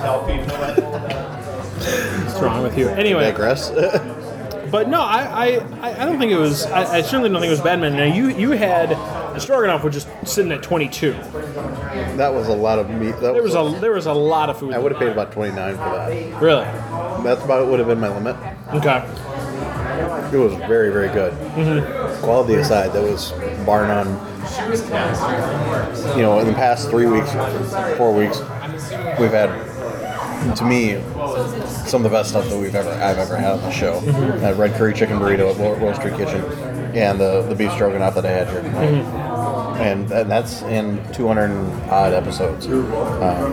Speaker 1: What's wrong with you? Anyway,
Speaker 2: Digress.
Speaker 1: but no, I, I, I don't think it was. I, I certainly don't think it was bad, man. Now you, you had the stroganoff, which is sitting at twenty-two.
Speaker 2: That was a lot of meat. That
Speaker 1: There was a there was a lot of food.
Speaker 2: I would have paid about twenty-nine for that.
Speaker 1: Really.
Speaker 2: That's about would have been my limit.
Speaker 1: Okay.
Speaker 2: It was very, very good.
Speaker 1: Mm-hmm.
Speaker 2: Quality aside, that was bar none. You know, in the past three weeks, four weeks, we've had, to me, some of the best stuff that we've ever I've ever had on the show.
Speaker 1: Mm-hmm.
Speaker 2: That red curry chicken burrito at Ro- Roastery Kitchen, and the the beef stroganoff that I had here tonight.
Speaker 1: Mm-hmm.
Speaker 2: And, and that's in two hundred and odd episodes. Um,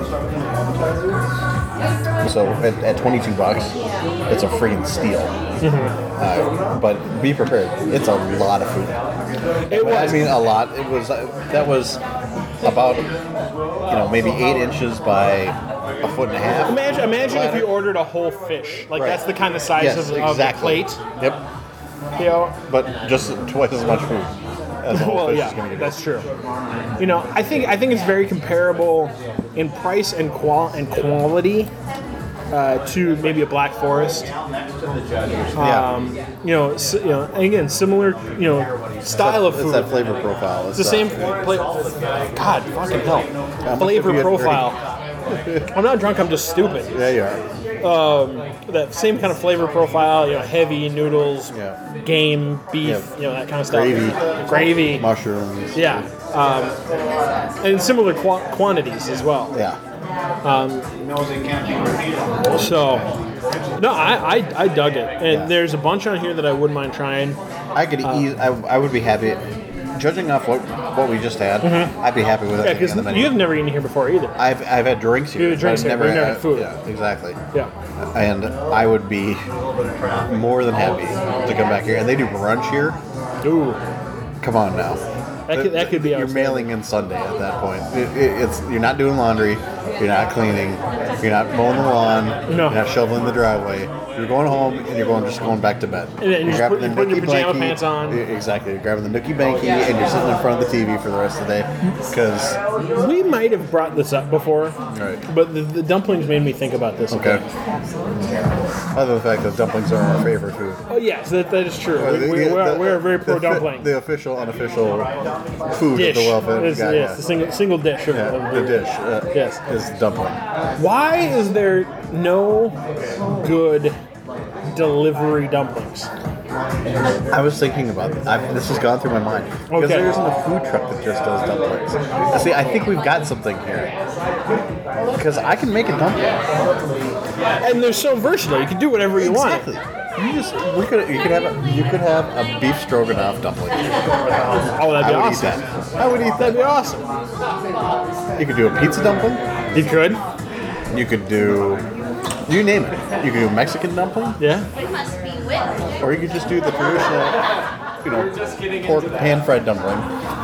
Speaker 2: so at, at twenty-two bucks, it's a freaking steal. Uh, but be prepared. It's a lot of food.
Speaker 1: It
Speaker 2: I
Speaker 1: was.
Speaker 2: mean, a lot. It was. Uh, that was about, you know, maybe eight inches by a foot and a half.
Speaker 1: Imagine, imagine if
Speaker 2: Platter.
Speaker 1: you ordered a whole fish. Like
Speaker 2: Right.
Speaker 1: that's the kind of size
Speaker 2: Yes,
Speaker 1: of, of the
Speaker 2: exactly.
Speaker 1: plate.
Speaker 2: Yep.
Speaker 1: You know.
Speaker 2: But just twice as much food as a whole
Speaker 1: Well,
Speaker 2: fish
Speaker 1: yeah,
Speaker 2: is going to get.
Speaker 1: that's true. You know, I think I think it's very comparable in price and qual and quality uh, to maybe a Black Forest.
Speaker 2: Yeah.
Speaker 1: Um, you know, s- you know, and again, similar, you know, style of
Speaker 2: It's
Speaker 1: food.
Speaker 2: that flavor profile.
Speaker 1: It's the same flavor. God, fucking hell.
Speaker 2: much
Speaker 1: Flavor
Speaker 2: have you had
Speaker 1: profile. I'm not drunk. I'm just stupid.
Speaker 2: Yeah, you are.
Speaker 1: That same kind of flavor profile. You know, heavy noodles,
Speaker 2: Yeah.
Speaker 1: game, beef.
Speaker 2: Yeah.
Speaker 1: You know, that kind of stuff.
Speaker 2: Gravy.
Speaker 1: Gravy.
Speaker 2: Mushrooms.
Speaker 1: Yeah, um, and similar qu- quantities as well.
Speaker 2: Yeah.
Speaker 1: So, no, I, I, I dug it, and
Speaker 2: Yeah.
Speaker 1: there's a bunch on here that I wouldn't mind trying.
Speaker 2: I could
Speaker 1: Uh,
Speaker 2: eat. I, I would be happy. Judging off what what we just had, I'd be happy with
Speaker 1: Mm-hmm. Yeah,
Speaker 2: everything
Speaker 1: because
Speaker 2: on the menu.
Speaker 1: you've never eaten here before either.
Speaker 2: I've I've had drinks here.
Speaker 1: You had drinks
Speaker 2: but I've
Speaker 1: here, but
Speaker 2: never
Speaker 1: you've never had food.
Speaker 2: Yeah, exactly.
Speaker 1: Yeah,
Speaker 2: And I would be more than happy to come back here. And they do brunch here.
Speaker 1: ooh,
Speaker 2: Come on now.
Speaker 1: that could, that could be
Speaker 2: You're
Speaker 1: outstanding.
Speaker 2: mailing in Sunday at that point. It, it, it's you're not doing laundry. You're not cleaning. You're not mowing the lawn.
Speaker 1: No.
Speaker 2: You're not shoveling the driveway. You're going home and you're going just going back to bed.
Speaker 1: And then you're just
Speaker 2: grabbing
Speaker 1: put- you're putting your
Speaker 2: nookie
Speaker 1: pajama
Speaker 2: blankie.
Speaker 1: pants on.
Speaker 2: Yeah, Exactly. You're grabbing the nookie banky and you're sitting in front of the T V for the rest of the day. Because
Speaker 1: We might have brought this up before,
Speaker 2: Right.
Speaker 1: but the, the dumplings made me think about this.
Speaker 2: okay. Other than the fact that dumplings are our favorite food.
Speaker 1: Oh yes, that, that is true. We,
Speaker 2: The-
Speaker 1: we,
Speaker 2: the-
Speaker 1: we're,
Speaker 2: the-
Speaker 1: we're very pro
Speaker 2: the,
Speaker 1: dumpling.
Speaker 2: The official, unofficial food
Speaker 1: dish.
Speaker 2: of the welfare.
Speaker 1: It's,
Speaker 2: guy,
Speaker 1: yes,
Speaker 2: yeah.
Speaker 1: the single single dish of,
Speaker 2: Yeah,
Speaker 1: of
Speaker 2: the dish uh,
Speaker 1: Yes.
Speaker 2: is dumpling.
Speaker 1: Why is there no good delivery dumplings?
Speaker 2: I was thinking about this. I've, this has gone through my mind. Because
Speaker 1: Okay.
Speaker 2: there isn't a food truck that just does dumplings. Uh, See, I think we've got something here. Because I can make a dumpling.
Speaker 1: And they're so versatile. You can do whatever you
Speaker 2: Exactly.
Speaker 1: want.
Speaker 2: You just we could you could have a, you could have a beef stroganoff dumpling.
Speaker 1: Oh, that'd
Speaker 2: I
Speaker 1: be
Speaker 2: would
Speaker 1: awesome.
Speaker 2: eat that. I would eat
Speaker 1: That'd be
Speaker 2: that.
Speaker 1: awesome.
Speaker 2: You could do a pizza dumpling.
Speaker 1: You could?
Speaker 2: You could do you name it. You could do a Mexican dumpling,
Speaker 1: Yeah.
Speaker 4: It must be whipped.
Speaker 2: or you could just do the traditional, you know, pork pan fried dumpling.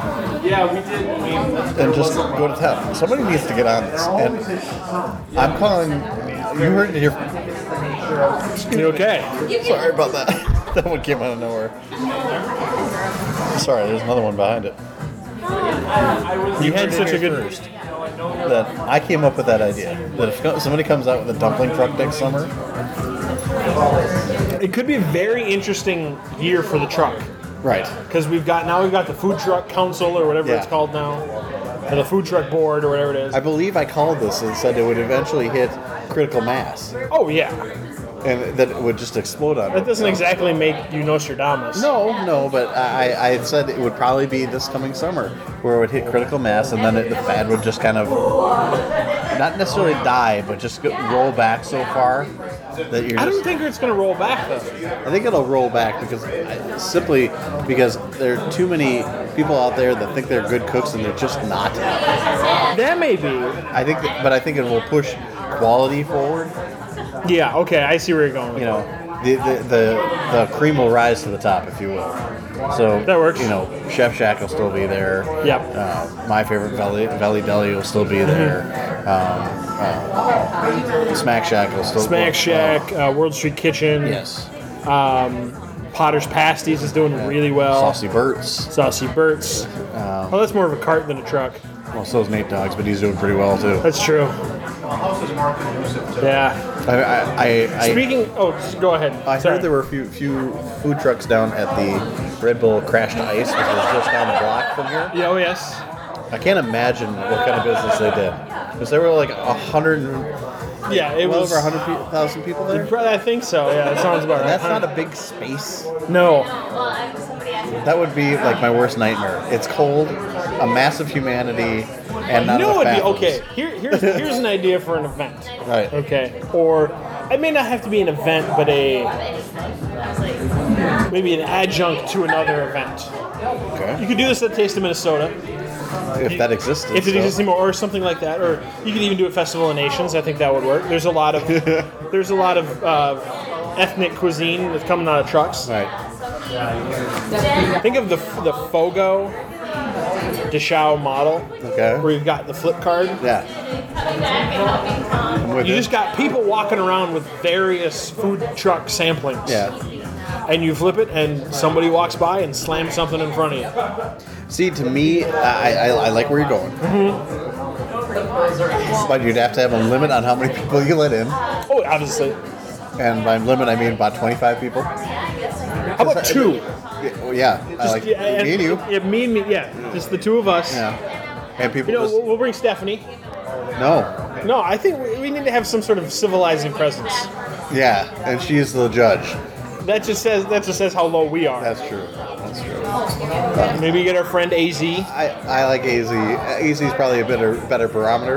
Speaker 1: Yeah, we did. I mean,
Speaker 2: and just go to town. Somebody needs to get on this. And I'm calling. You heard it here.
Speaker 1: you okay?
Speaker 2: Sorry about that. That one came out of nowhere. Sorry, there's another one behind it.
Speaker 1: You had
Speaker 2: heard it
Speaker 1: such a
Speaker 2: here
Speaker 1: good.
Speaker 2: first. That I came up with that idea. That if somebody comes out with a dumpling truck next summer,
Speaker 1: It could be a very interesting year for the truck
Speaker 2: right?
Speaker 1: because we've got now we've got the food truck council or whatever
Speaker 2: Yeah.
Speaker 1: it's called now, or the food truck board or whatever it is.
Speaker 2: I believe I called this and said it would eventually hit critical mass,
Speaker 1: Oh yeah,
Speaker 2: and that it would just explode on
Speaker 1: that
Speaker 2: it.
Speaker 1: doesn't exactly make you Nostradamus.
Speaker 2: No, no, but I, I had said it would probably be this coming summer where it would hit critical mass, and then it, the fad would just kind of not necessarily die, but just go, roll back so far that you're
Speaker 1: I
Speaker 2: just.
Speaker 1: don't think it's going to roll back though.
Speaker 2: I think it'll roll back because I, simply because there are too many people out there that think they're good cooks and they're just not.
Speaker 1: That may be.
Speaker 2: I think, that, but I think it will push quality forward.
Speaker 1: Yeah. Okay, I see where you're going. With
Speaker 2: You know, the the, the the cream will rise to the top, if you will. So
Speaker 1: That works.
Speaker 2: You know, Chef Shack will still be there.
Speaker 1: Yep.
Speaker 2: Uh, my favorite Valley, Valley Deli will still be there. Um, uh, Smack Shack will still.
Speaker 1: Smack Shack, uh, World Street Kitchen.
Speaker 2: Yes.
Speaker 1: Potter's Pasties is doing really well.
Speaker 2: Saucy Burt's.
Speaker 1: Saucy Burt's.
Speaker 2: Um,
Speaker 1: well, that's more of a cart than a truck.
Speaker 2: Well, so is Nate Dogs, but he's doing pretty well too.
Speaker 1: That's true. Yeah.
Speaker 2: I, I, I, I,
Speaker 1: Speaking. Oh, just go ahead.
Speaker 2: I
Speaker 1: Sorry.
Speaker 2: heard there were a few few food trucks down at the Red Bull Crashed Ice, which was just down the block from here.
Speaker 1: Yeah, oh yes.
Speaker 2: I can't imagine what kind of business they did, because there were like a hundred,
Speaker 1: Yeah, it
Speaker 2: well
Speaker 1: was.
Speaker 2: over a hundred thousand people there.
Speaker 1: Probably, I think so. Yeah, that sounds about right.
Speaker 2: That's not a big space.
Speaker 1: No.
Speaker 2: That would be like my worst nightmare. It's cold, a massive humanity, and not
Speaker 1: You know
Speaker 2: enough
Speaker 1: what would be
Speaker 2: bathrooms.
Speaker 1: okay? Here, here's here's an idea for an event.
Speaker 2: Right.
Speaker 1: Okay. Or it may not have to be an event, but a maybe an adjunct to another event. You
Speaker 2: Okay.
Speaker 1: could do this at Taste of Minnesota.
Speaker 2: If that existed.
Speaker 1: If it
Speaker 2: so.
Speaker 1: exists anymore, or something like that, or you could even do a Festival of Nations. I think that would work. There's a lot of there's a lot of uh, ethnic cuisine that's coming out of trucks.
Speaker 2: Right.
Speaker 1: Think of the the Fogo Dachau model,
Speaker 2: Okay.
Speaker 1: where you've got the flip card.
Speaker 2: Yeah. I'm with
Speaker 1: You
Speaker 2: it.
Speaker 1: just got people walking around with various food truck samplings.
Speaker 2: Yeah.
Speaker 1: And you flip it, and somebody walks by and slams something in front of you.
Speaker 2: See, to me, I, I, I like where you're going.
Speaker 1: Mm-hmm.
Speaker 2: But you'd have to have a limit on how many people you let in.
Speaker 1: Oh, obviously.
Speaker 2: And by limit, I mean about twenty-five people.
Speaker 1: How about two?
Speaker 2: Yeah, well, yeah, I like
Speaker 1: yeah, and,
Speaker 2: me and you.
Speaker 1: Yeah, me and me. Yeah, just the two of us.
Speaker 2: Yeah. And people
Speaker 1: You know,
Speaker 2: just,
Speaker 1: we'll, we'll bring Stephanie.
Speaker 2: no.
Speaker 1: No, I think we, we need to have some sort of civilizing presence.
Speaker 2: Yeah, and she's the judge.
Speaker 1: That just says that just says how low we are.
Speaker 2: That's true. That's true.
Speaker 1: Maybe get our friend A Z.
Speaker 2: I, I like A Z. A Z is probably a better better barometer.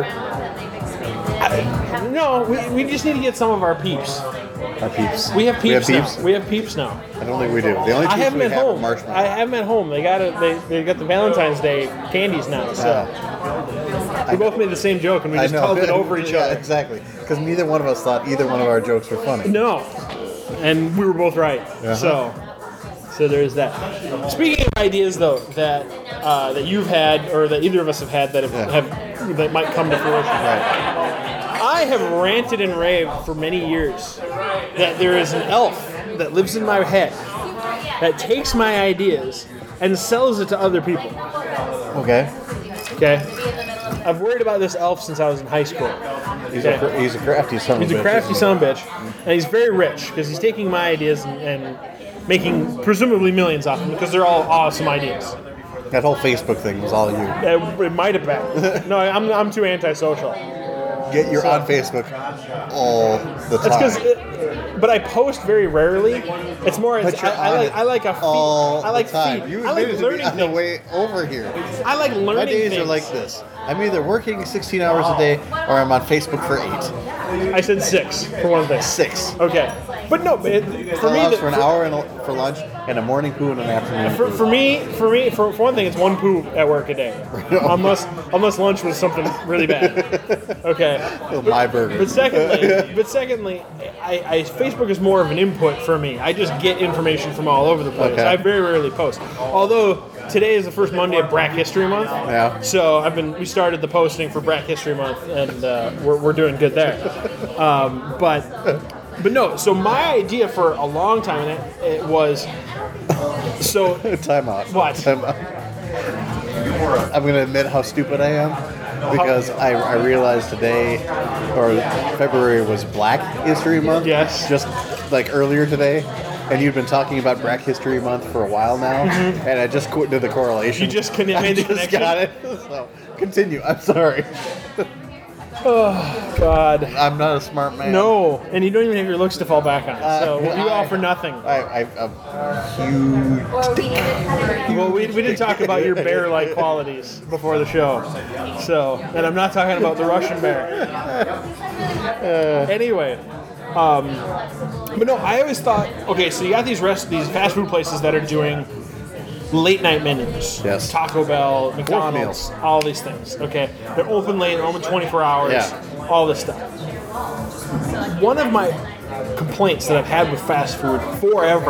Speaker 1: No, we, we just need to get some of our peeps.
Speaker 2: Our peeps.
Speaker 1: We have peeps,
Speaker 2: We have peeps.
Speaker 1: now. We have peeps now.
Speaker 2: I don't think we do. The only
Speaker 1: I
Speaker 2: peeps
Speaker 1: have them
Speaker 2: we
Speaker 1: at
Speaker 2: have are
Speaker 1: home.
Speaker 2: marshmallow.
Speaker 1: I have them at home. They got it. They, they got the Valentine's Day candies now. So we both made the same joke and we
Speaker 2: I
Speaker 1: just
Speaker 2: know.
Speaker 1: called it over each
Speaker 2: Yeah,
Speaker 1: other.
Speaker 2: exactly. Because neither one of us thought either one of our jokes were funny.
Speaker 1: No, and we were both right.
Speaker 2: Uh-huh.
Speaker 1: So, so there's that. Speaking of ideas, though, that uh, that you've had or that either of us have had that have,
Speaker 2: Yeah.
Speaker 1: have that might come to fruition.
Speaker 2: Right.
Speaker 1: I have ranted and raved for many years that there is an elf that lives in my head that takes my ideas and sells it to other people.
Speaker 2: Okay.
Speaker 1: Okay, I've worried about this elf since I was in high school.
Speaker 2: He's,
Speaker 1: Okay.
Speaker 2: a, cr- he's a crafty son
Speaker 1: He's
Speaker 2: of
Speaker 1: a
Speaker 2: bitch,
Speaker 1: crafty
Speaker 2: isn't
Speaker 1: son of a bitch, and he's very rich because he's taking my ideas and, and making presumably millions off them because they're all awesome ideas.
Speaker 2: he? That whole Facebook thing was all you.
Speaker 1: It, it might have been. No, I'm, I'm too antisocial.
Speaker 2: Get you're
Speaker 1: So-
Speaker 2: on Facebook all the
Speaker 1: It's
Speaker 2: time.
Speaker 1: because, but I post very rarely. It's more. It's,
Speaker 2: But you're
Speaker 1: I, I
Speaker 2: on
Speaker 1: like.
Speaker 2: it
Speaker 1: I like a feed.
Speaker 2: all
Speaker 1: I like
Speaker 2: the time.
Speaker 1: feed.
Speaker 2: You
Speaker 1: I like
Speaker 2: admitted to me
Speaker 1: learning
Speaker 2: on the
Speaker 1: things.
Speaker 2: way over here.
Speaker 1: I like learning
Speaker 2: My days
Speaker 1: things.
Speaker 2: are like this. I'm either working sixteen hours a day or I'm on Facebook for eight.
Speaker 1: I said six for one thing.
Speaker 2: Six.
Speaker 1: Okay, but no, it, for
Speaker 2: For
Speaker 1: me,
Speaker 2: lunch
Speaker 1: the-
Speaker 2: for an hour and a, for lunch and a morning poo and an afternoon
Speaker 1: For,
Speaker 2: poo.
Speaker 1: for me, for me, for, for one thing, it's one poo at work a day, unless unless lunch was something really bad. Okay.
Speaker 2: Oh, my burger.
Speaker 1: But secondly, but secondly, I, I Facebook is more of an input for me. I just get information from all over the place.
Speaker 2: Okay.
Speaker 1: I very rarely post. Although today is the first Monday of Brack History Month.
Speaker 2: Yeah.
Speaker 1: So I've been we started the posting for Brack History Month, and uh, we're we're doing good there. Um, but but no. So my idea for a long time it, it was so
Speaker 2: Time out.
Speaker 1: What?
Speaker 2: Time out. I'm going to admit how stupid I am because I, I realized today, or February, was Black History Month.
Speaker 1: Yes.
Speaker 2: Just like earlier today. And you've been talking about Black History Month for a while now,
Speaker 1: Mm-hmm.
Speaker 2: and I just couldn't do the correlation.
Speaker 1: You just couldn't
Speaker 2: I
Speaker 1: make the
Speaker 2: just
Speaker 1: connection?
Speaker 2: got it. So continue. I'm sorry.
Speaker 1: oh God.
Speaker 2: I'm not a smart man.
Speaker 1: No, and you don't even have your looks to fall back on. So
Speaker 2: Uh,
Speaker 1: you
Speaker 2: I-
Speaker 1: all for nothing.
Speaker 2: I, I, I'm huge.
Speaker 1: Well, we, we did talk about your bear-like qualities before the show. So, and I'm not talking about the Russian bear. Uh, anyway, um, but no, I always thought, okay, so you got these rest, these fast food places that are doing late night menus.
Speaker 2: Yes.
Speaker 1: Taco Bell, McDonald's,
Speaker 2: meals.
Speaker 1: all these things. Okay, they're open late, they're open twenty-four hours.
Speaker 2: Yeah.
Speaker 1: All this stuff. One of my complaints that I've had with fast food forever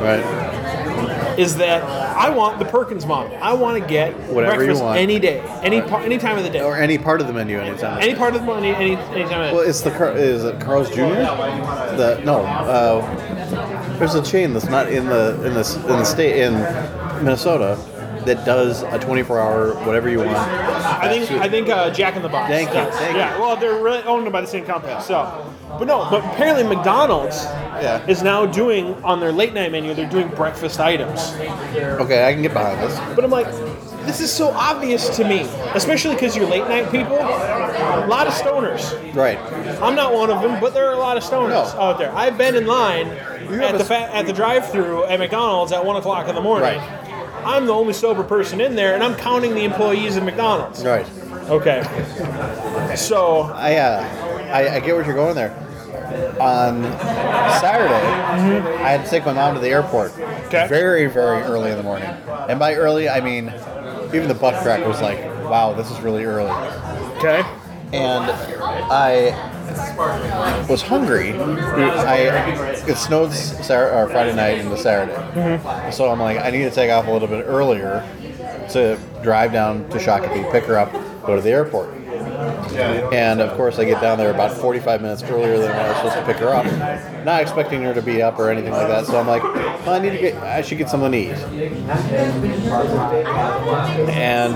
Speaker 2: Right.
Speaker 1: is that I want the Perkins model. I want to get
Speaker 2: Whatever you
Speaker 1: breakfast
Speaker 2: want.
Speaker 1: any day, any pa- any time of the day,
Speaker 2: Or any part of the menu anytime.
Speaker 1: any part of the morning, any any time of the
Speaker 2: Well,
Speaker 1: day.
Speaker 2: it's the Car- is it Carl's Junior The no, uh, there's a chain that's not in the in the in the state in Minnesota that does a twenty-four hour whatever you want.
Speaker 1: I think I think uh, Jack in the Box.
Speaker 2: Thank you,
Speaker 1: does.
Speaker 2: thank
Speaker 1: yeah,
Speaker 2: you.
Speaker 1: well, they're really owned by the same company. So, but no, but apparently McDonald's
Speaker 2: Yeah.
Speaker 1: is now doing on their late night menu. They're doing breakfast items.
Speaker 2: Okay, I can get behind this.
Speaker 1: But I'm like, this is so obvious to me, especially because you're late night people. A lot of stoners.
Speaker 2: Right.
Speaker 1: I'm not one of them, but there are a lot of stoners
Speaker 2: No.
Speaker 1: out there. I've been in line
Speaker 2: have
Speaker 1: at
Speaker 2: a
Speaker 1: the
Speaker 2: s-
Speaker 1: fa- at the drive-through at McDonald's at one o'clock in the morning.
Speaker 2: Right.
Speaker 1: I'm the only sober person in there, and I'm counting the employees at McDonald's.
Speaker 2: Right.
Speaker 1: Okay. So
Speaker 2: I uh, I, I get what you're going there. On Saturday, I had to take my mom to the airport.
Speaker 1: Okay.
Speaker 2: Very, very early in the morning. And by early, I mean even the butt crack was like, wow, this is really early.
Speaker 1: okay.
Speaker 2: And I was hungry. I it snowed Sar- or Friday night into Saturday, so I'm like, I need to take off a little bit earlier to drive down to Shakopee, pick her up, go to the airport. And of course, I get down there about forty-five minutes earlier than I was supposed to pick her up, not expecting her to be up or anything like that. So I'm like, well, I need to get, I should get something to eat. And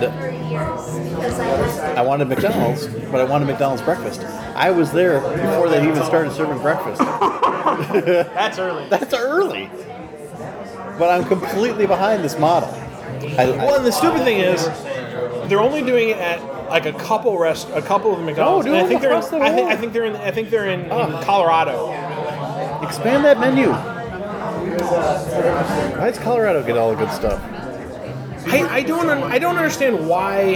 Speaker 2: I wanted McDonald's, but I wanted McDonald's breakfast. I was there before they even started serving breakfast.
Speaker 1: That's early.
Speaker 2: That's early. But I'm completely behind this model. I, I,
Speaker 1: Well, and the stupid thing is, they're only doing it at like a couple rest, a couple of McDonald's.
Speaker 2: No, do
Speaker 1: and I
Speaker 2: them
Speaker 1: think they're. In,
Speaker 2: across the
Speaker 1: I think.
Speaker 2: world.
Speaker 1: I think they're in. I think they're in, in
Speaker 2: Oh.
Speaker 1: Colorado.
Speaker 2: expand that menu. Why does Colorado get all the good stuff?
Speaker 1: I, I don't. un- I don't understand why.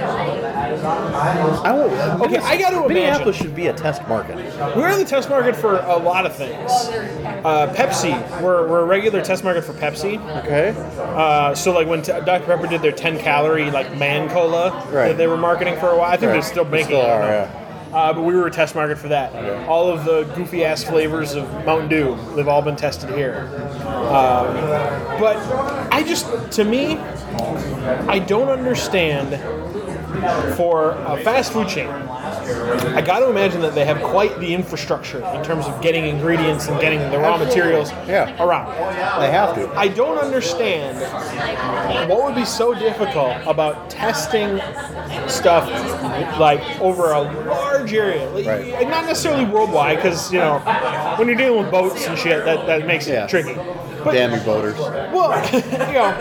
Speaker 2: I won't,
Speaker 1: Okay, I got to imagine.
Speaker 2: Minneapolis should be a test market.
Speaker 1: We're in the test market for a lot of things. Uh, Pepsi, we're, we're a regular test market for Pepsi.
Speaker 2: Okay.
Speaker 1: Uh, so like when t- Doctor Pepper did their ten calorie like man cola
Speaker 2: Right.
Speaker 1: that they were marketing for a while, I think
Speaker 2: Right.
Speaker 1: they're still
Speaker 2: They
Speaker 1: making
Speaker 2: still
Speaker 1: it. I
Speaker 2: are,
Speaker 1: don't know.
Speaker 2: yeah.
Speaker 1: Uh, but we were a test market for that. All of the goofy ass flavors of Mountain Dew, they've all been tested here. Um, but I just, to me, I don't understand for a fast food chain. I got to imagine that they have quite the infrastructure in terms of getting ingredients and getting the raw materials
Speaker 2: Yeah.
Speaker 1: around.
Speaker 2: They have to.
Speaker 1: I don't understand what would be so difficult about testing stuff like over a large area, like,
Speaker 2: Right.
Speaker 1: not necessarily worldwide, because you know when you're dealing with boats and shit, that, that makes
Speaker 2: Yeah.
Speaker 1: it tricky. But
Speaker 2: Damn you voters.
Speaker 1: well, you know,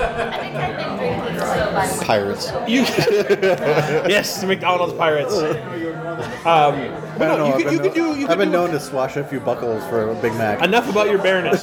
Speaker 2: Pirates.
Speaker 1: you yes, the McDonald's Pirates. Um, but
Speaker 2: I don't
Speaker 1: no,
Speaker 2: know,
Speaker 1: you
Speaker 2: I've
Speaker 1: could,
Speaker 2: been
Speaker 1: you could
Speaker 2: known-
Speaker 1: do you
Speaker 2: I've
Speaker 1: could
Speaker 2: been
Speaker 1: do
Speaker 2: known to swash a few buckles for a Big Mac.
Speaker 1: enough about your bareness.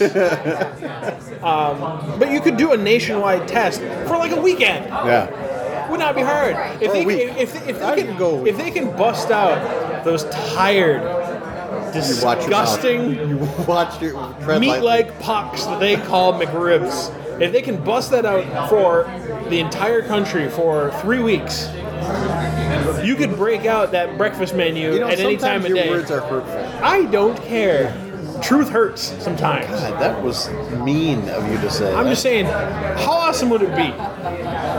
Speaker 1: um, but you could do a nationwide test for like a weekend.
Speaker 2: Yeah.
Speaker 1: Would not be hard if
Speaker 2: Or a
Speaker 1: they
Speaker 2: week.
Speaker 1: if, if, if they
Speaker 2: I
Speaker 1: can
Speaker 2: can go a week.
Speaker 1: if they can bust out those tired,
Speaker 2: You watch your mouth.
Speaker 1: disgusting
Speaker 2: You watch your tread lightly.
Speaker 1: meat-like pucks that they call McRibs. If they can bust that out for the entire country for three weeks, you could break out that breakfast menu
Speaker 2: You know,
Speaker 1: at any time
Speaker 2: sometimes
Speaker 1: of
Speaker 2: your
Speaker 1: day.
Speaker 2: words are hurtful.
Speaker 1: I don't care. Truth hurts sometimes.
Speaker 2: God, that was mean of you to say.
Speaker 1: I'm
Speaker 2: that.
Speaker 1: just saying, how awesome would it be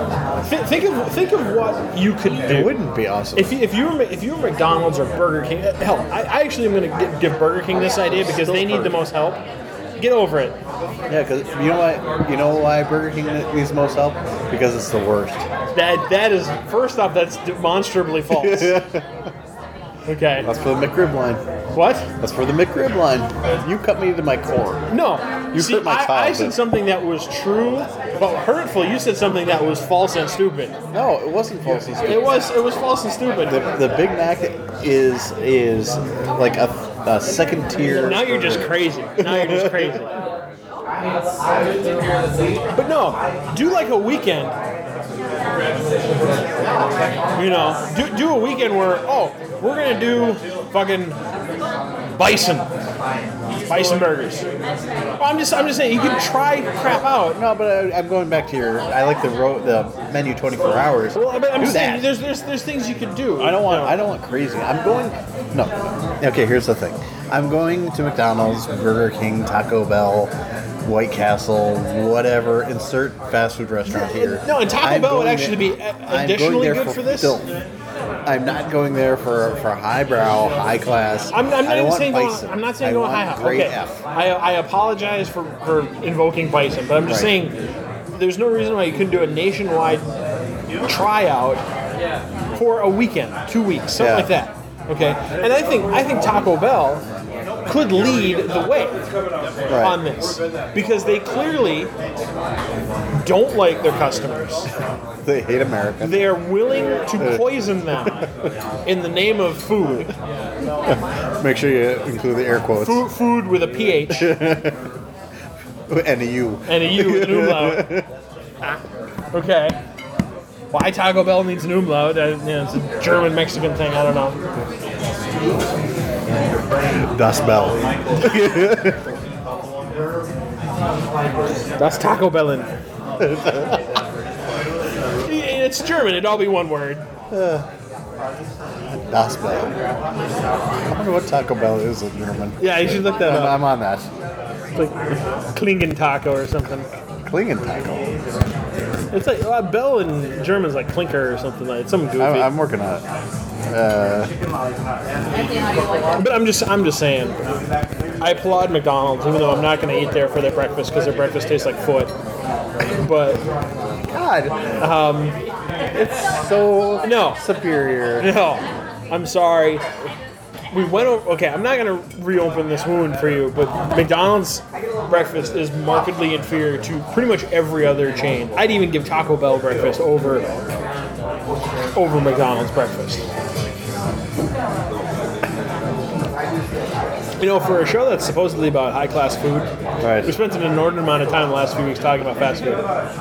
Speaker 1: Th- think of think of what you could do.
Speaker 2: It wouldn't be awesome.
Speaker 1: If you, if you were if you were McDonald's or Burger King, uh, hell, I, I actually am going to give Burger King this idea because
Speaker 2: Still
Speaker 1: they need the
Speaker 2: Burger.
Speaker 1: most help. Get over it.
Speaker 2: Yeah, because you know why? You know why Burger King needs the most help? Because it's the worst.
Speaker 1: That that is first off, that's demonstrably false. Okay.
Speaker 2: That's for the McRib line.
Speaker 1: What?
Speaker 2: That's for the McRib line. You cut me to my core.
Speaker 1: No.
Speaker 2: You
Speaker 1: See,
Speaker 2: hurt my
Speaker 1: I, I
Speaker 2: childhood.
Speaker 1: said something that was true, but hurtful. You said something that was false and stupid.
Speaker 2: No, it wasn't false and stupid.
Speaker 1: It was it was false and stupid.
Speaker 2: The, the Big Mac is is like a, a second tier.
Speaker 1: Now you're just
Speaker 2: burger.
Speaker 1: crazy. Now you're just crazy. But no, do like a weekend. You know, do, do a weekend where, oh, we're going to do fucking bison. Bison burgers. Well, I'm just I'm just saying, you can try crap out.
Speaker 2: No, but I, I'm going back to your. I like the ro- the menu twenty-four hours.
Speaker 1: Well, but I'm
Speaker 2: do
Speaker 1: just saying,
Speaker 2: that.
Speaker 1: there's, there's, there's things you could do.
Speaker 2: I don't want.
Speaker 1: You know.
Speaker 2: I don't want crazy. I'm going. No. Okay. Here's the thing. I'm going to McDonald's, Burger King, Taco Bell, White Castle, whatever. Insert fast food restaurant here.
Speaker 1: No, and Taco
Speaker 2: I'm
Speaker 1: Bell would
Speaker 2: going
Speaker 1: actually
Speaker 2: there-
Speaker 1: be
Speaker 2: I'm
Speaker 1: additionally
Speaker 2: going there
Speaker 1: good for this.
Speaker 2: filth. I'm not going there for for highbrow, high class.
Speaker 1: I'm, I'm
Speaker 2: I
Speaker 1: not
Speaker 2: don't
Speaker 1: even
Speaker 2: want
Speaker 1: saying
Speaker 2: bison.
Speaker 1: going, I'm not saying
Speaker 2: I
Speaker 1: going
Speaker 2: want
Speaker 1: high.
Speaker 2: grade
Speaker 1: Okay,
Speaker 2: F.
Speaker 1: I, I apologize for, for invoking bison, but I'm just
Speaker 2: Right.
Speaker 1: saying there's no reason why you couldn't do a nationwide tryout for a weekend, two weeks, something
Speaker 2: Yeah.
Speaker 1: like that. Okay, and I think I think Taco Bell could lead the way on this because they clearly don't like their customers.
Speaker 2: They hate America.
Speaker 1: They are willing to poison them in the name of food.
Speaker 2: Make sure you include the air quotes
Speaker 1: Food, food with a P H
Speaker 2: and a U.
Speaker 1: and a U with an umlaut. Okay. Why Taco Bell needs an umlaut? Uh, you know, it's a German Mexican thing. I don't know.
Speaker 2: Das Bell.
Speaker 1: That's Taco Bellin. It's German. It'd all be one word.
Speaker 2: Das Bell. I wonder what Taco Bell is in German.
Speaker 1: Yeah, you should look that
Speaker 2: I'm,
Speaker 1: up.
Speaker 2: I'm on that.
Speaker 1: It's like Klingen Taco or something.
Speaker 2: Klingen Taco.
Speaker 1: It's like uh, Bell in German's like clinker or something like something goofy.
Speaker 2: I'm, I'm working on it. Uh,
Speaker 1: But I'm just I'm just saying. I applaud McDonald's, even though I'm not going to eat there for their breakfast because their breakfast tastes like foot. But
Speaker 2: God. Um, it's so
Speaker 1: no,
Speaker 2: superior.
Speaker 1: no, I'm sorry. We went over. Okay, I'm not going to reopen this wound for you, but McDonald's breakfast is markedly inferior to pretty much every other chain. I'd even give Taco Bell breakfast over over McDonald's breakfast. You know, for a show that's supposedly about high-class food,
Speaker 2: Right.
Speaker 1: we spent an inordinate amount of time the last few weeks talking about fast food.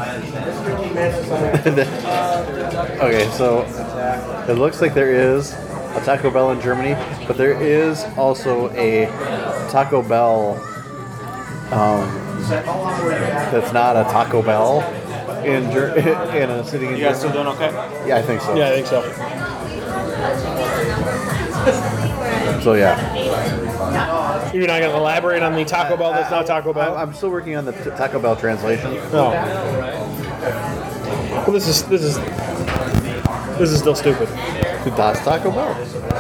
Speaker 2: Okay, so it looks like there is a Taco Bell in Germany, but there is also a Taco Bell um, that's not a Taco Bell in Ger- in a city in
Speaker 3: You guys
Speaker 2: Germany.
Speaker 3: still doing okay?
Speaker 2: Yeah, I think so.
Speaker 1: Yeah, I think so.
Speaker 2: So yeah,
Speaker 1: You're not going to elaborate on the Taco Bell that's not Taco
Speaker 2: I-
Speaker 1: Bell?
Speaker 2: I'm still working on the t- Taco Bell translation.
Speaker 1: No. Well, this is this is this is still stupid.
Speaker 2: Das Taco Bell.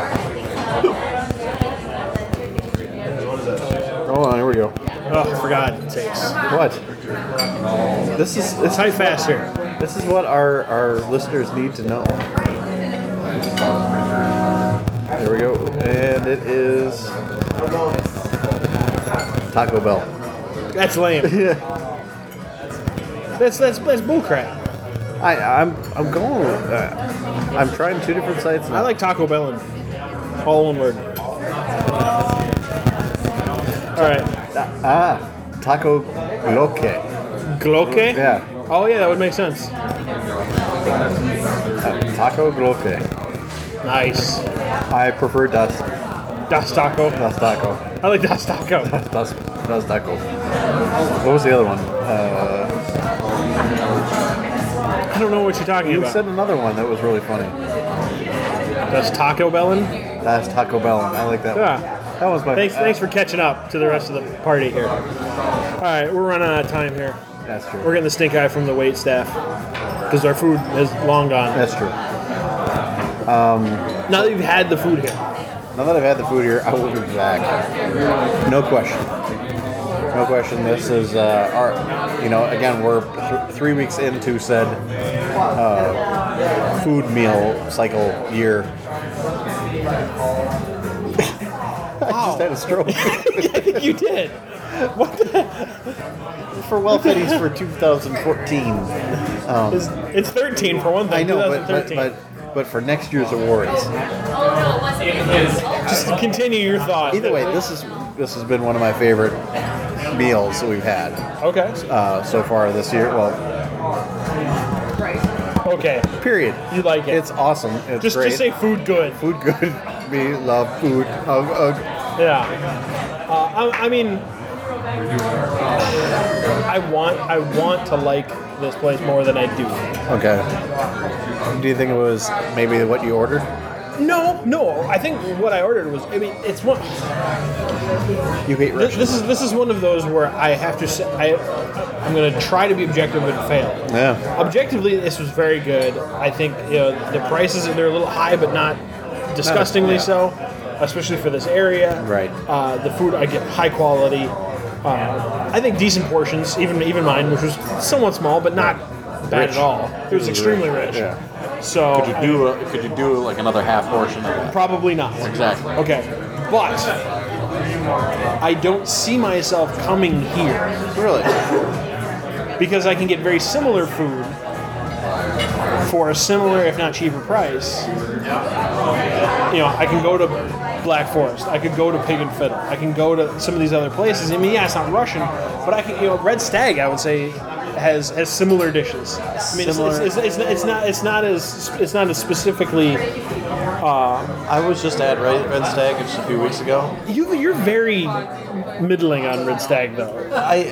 Speaker 2: Hold on, here we go.
Speaker 1: Oh, for God's sakes!
Speaker 2: What? This is this,
Speaker 1: Type fast here.
Speaker 2: this is what our, our listeners need to know. There we go. And it is Taco Bell.
Speaker 1: That's lame. That's that's that's bullcrap.
Speaker 2: I, I'm I'm going. Uh, I'm trying two different sites now.
Speaker 1: I like Taco Bell in all one word. All right,
Speaker 2: ah Taco Gloque.
Speaker 1: Gloque.
Speaker 2: Yeah,
Speaker 1: Oh yeah, that would make sense.
Speaker 2: uh, Taco Gloque.
Speaker 1: Nice.
Speaker 2: I prefer Das
Speaker 1: Das Taco.
Speaker 2: Das Taco.
Speaker 1: I like Das Taco.
Speaker 2: Das Das Taco. What was the other one? Uh,
Speaker 1: I don't know what you're talking
Speaker 2: you
Speaker 1: about.
Speaker 2: said another one that was really funny.
Speaker 1: That's Taco Bellin.
Speaker 2: That's Taco Bell. I like that
Speaker 1: Yeah.
Speaker 2: one. That was my.
Speaker 1: Thanks,
Speaker 2: uh,
Speaker 1: thanks for catching up to the rest of the party here. All right, we're running out of time here.
Speaker 2: That's true.
Speaker 1: We're getting the stink eye from the wait staff. because our food is long gone.
Speaker 2: That's true.
Speaker 1: Now that you've had the food here,
Speaker 2: Now that I've had the food here, I will be back. No question. No question. This is uh, our, you know, again, we're th- three weeks into said uh, food meal cycle year. I just had a stroke.
Speaker 1: I think you did. What the?
Speaker 2: For well fittings for two thousand fourteen.
Speaker 1: It's, it's thirteen for one thing.
Speaker 2: I know, but, but
Speaker 1: twenty thirteen.
Speaker 2: but but for next year's awards.
Speaker 1: Just to continue your thought.
Speaker 2: Either way, this is this has been one of my favorite meals that we've had
Speaker 1: Okay.
Speaker 2: uh, so far this year. Well,
Speaker 1: Okay.
Speaker 2: period.
Speaker 1: You like it?
Speaker 2: It's awesome. It's
Speaker 1: Just
Speaker 2: great.
Speaker 1: just say food good.
Speaker 2: Food good. Me love food. Ugh, ugh.
Speaker 1: Yeah. Uh, I, I mean, I want I want to like this place more than I do.
Speaker 2: Okay. Do you think it was maybe what you ordered?
Speaker 1: No, no. I think what I ordered was. I mean, it's one.
Speaker 2: You hate
Speaker 1: This,
Speaker 2: Russian.
Speaker 1: this is this is one of those where I have to say I I'm going to try to be objective and fail.
Speaker 2: Yeah.
Speaker 1: Objectively, this was very good. I think you know the prices they're a little high, but not disgustingly
Speaker 2: yeah.
Speaker 1: so, especially for this area.
Speaker 2: Right.
Speaker 1: Uh, the food I get high quality. Uh, I think decent portions, even even mine, which was somewhat small, but not bad
Speaker 2: Rich.
Speaker 1: at all. It was extremely rich.
Speaker 2: Yeah.
Speaker 1: So
Speaker 4: Could you do a, could you do like another half portion of that?
Speaker 1: probably not.
Speaker 4: Exactly.
Speaker 1: Okay, but I don't see myself coming here
Speaker 2: Really?
Speaker 1: because I can get very similar food for a similar, if not cheaper, price. You know, I can go to Black Forest. I could go to Pig and Fiddle. I can go to some of these other places. I mean, yeah, it's not Russian, but I can. You know, Red Stag, I would say, has has similar dishes. I mean, it's,
Speaker 2: Similar-
Speaker 1: it's, it's, it's, it's not it's not as it's not as specifically.
Speaker 4: I was just at Red, Red Stag just a few weeks ago.
Speaker 1: You you're very middling on Red Stag though.
Speaker 4: I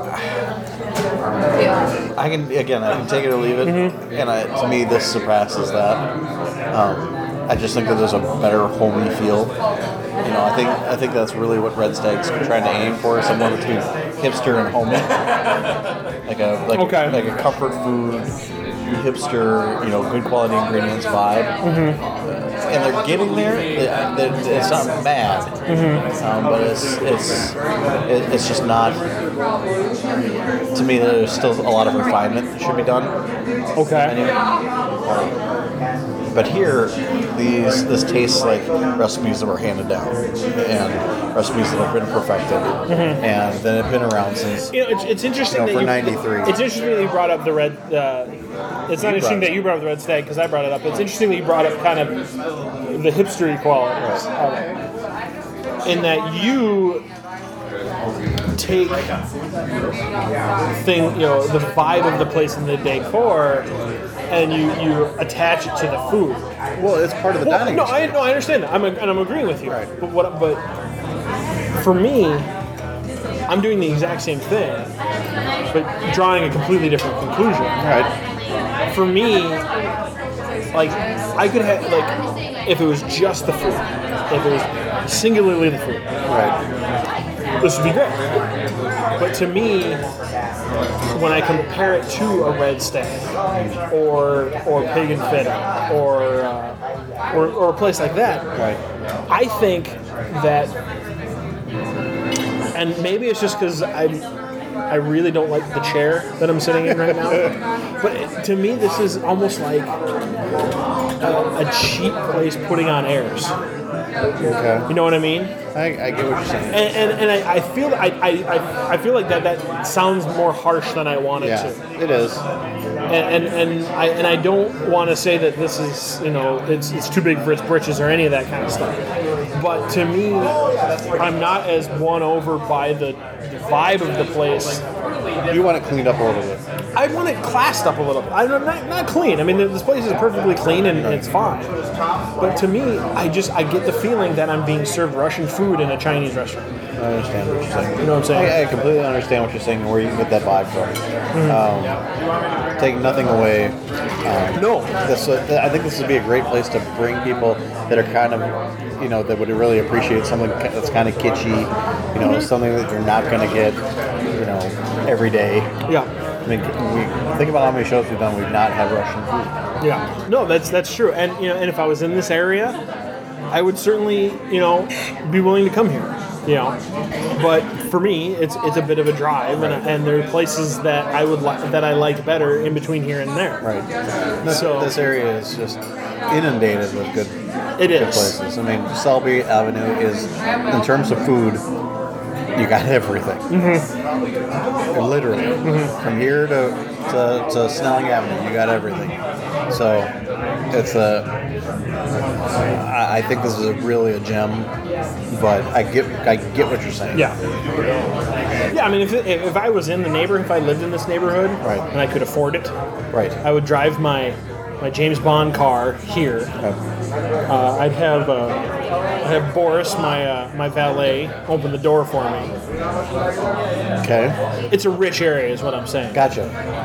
Speaker 4: I can again I can take it or leave it, and I, to me this surpasses that. Um, I just think that there's a better homey feel. You know, I think I think that's really what Red Stag's trying to aim for, somewhere between hipster and homey, like a like
Speaker 1: Okay.
Speaker 4: like a comfort food, hipster, you know, good quality ingredients vibe. And they're getting there. It- it- It's not bad, um, but it's it's it- it's just not. To me, there's still a lot of refinement that should be done.
Speaker 1: Okay.
Speaker 4: Anyway, but here, these this tastes like recipes that were handed down, and recipes that have been perfected, and that have been around since.
Speaker 1: You know, it's, it's interesting
Speaker 2: You know,
Speaker 1: that
Speaker 2: for
Speaker 1: you,
Speaker 2: ninety-three.
Speaker 1: It's interesting that you brought up the red. Uh, it's not interesting
Speaker 2: brought it
Speaker 1: that you brought up the Red Stag because I brought it up. It's interesting that you brought up kind of the hipstery qualities of it, in that you take thing, you know, the vibe of the place and the decor, and you you attach it to the food.
Speaker 2: Well, it's part of the
Speaker 1: Well,
Speaker 2: dining
Speaker 1: no, I
Speaker 2: experience.
Speaker 1: no, I understand that. I'm and I'm agreeing with you.
Speaker 2: Right.
Speaker 1: But what? But for me, I'm doing the exact same thing, but drawing a completely different conclusion.
Speaker 2: Right.
Speaker 1: For me, like I could have like if it was just the food, if it was singularly the food,
Speaker 2: Right.
Speaker 1: this would be great. But to me, when I compare it to a Red Stag or or Pig and Fiddle or, uh, or or a place like that,
Speaker 2: Right.
Speaker 1: I think that, and maybe it's just because I I really don't like the chair that I'm sitting in right now. But it- to me, this is almost like a, a cheap place putting on airs.
Speaker 2: Okay.
Speaker 1: You know what I mean?
Speaker 2: I, I get what you're saying.
Speaker 1: And, and, and I, I feel I, I, I- I feel like that, that sounds more harsh than I want it
Speaker 2: Yeah,
Speaker 1: to.
Speaker 2: it is.
Speaker 1: And, and and I and I don't want to say that this is, you know, it's it's too big for its britches or any of that kind of stuff. But to me, I'm not as won over by the, the vibe of the place.
Speaker 2: You want it cleaned up a little bit.
Speaker 1: I want it classed up a little bit. I don't not not clean. I mean, this place is perfectly clean and it's fine. But to me, I just I get the feeling that I'm being served Russian food in a Chinese restaurant.
Speaker 2: I understand what you're saying.
Speaker 1: You know what I'm saying?
Speaker 2: I, I completely understand what you're saying and where you get that vibe from. Um, take nothing away. Um,
Speaker 1: No.
Speaker 2: This, uh, I think this would be a great place to bring people that are kind of, you know, that would really appreciate something that's kind of kitschy, you know, something that you're not going to get, you know, every day.
Speaker 1: Yeah.
Speaker 2: I mean, we think about how many shows we've done. We've not had Russian food.
Speaker 1: Yeah, no, that's that's true. And you know, and if I was in this area, I would certainly, you know, be willing to come here. You know, but for me, it's it's a bit of a drive, and, and there are places that I would li- that I like better in between here and there.
Speaker 2: Right. This,
Speaker 1: So-
Speaker 2: this area is just inundated with good,
Speaker 1: It
Speaker 2: good
Speaker 1: is.
Speaker 2: places. I mean, Selby Avenue is, in terms of food, you got everything. Mm-hmm. Literally, from here to, to to Snelling Avenue, you got everything. So it's a. I I think this is a, really a gem, but I get I get what you're saying.
Speaker 1: Yeah. Yeah, I mean, if, if I was in the neighborhood, if I lived in this neighborhood,
Speaker 2: Right.
Speaker 1: and I could afford it,
Speaker 2: Right.
Speaker 1: I would drive my my James Bond car here.
Speaker 2: Okay.
Speaker 1: Uh, I'd have uh, I'd have Boris, my uh, my valet, open the door for me.
Speaker 2: Okay.
Speaker 1: It's a rich area, is what I'm saying.
Speaker 2: Gotcha.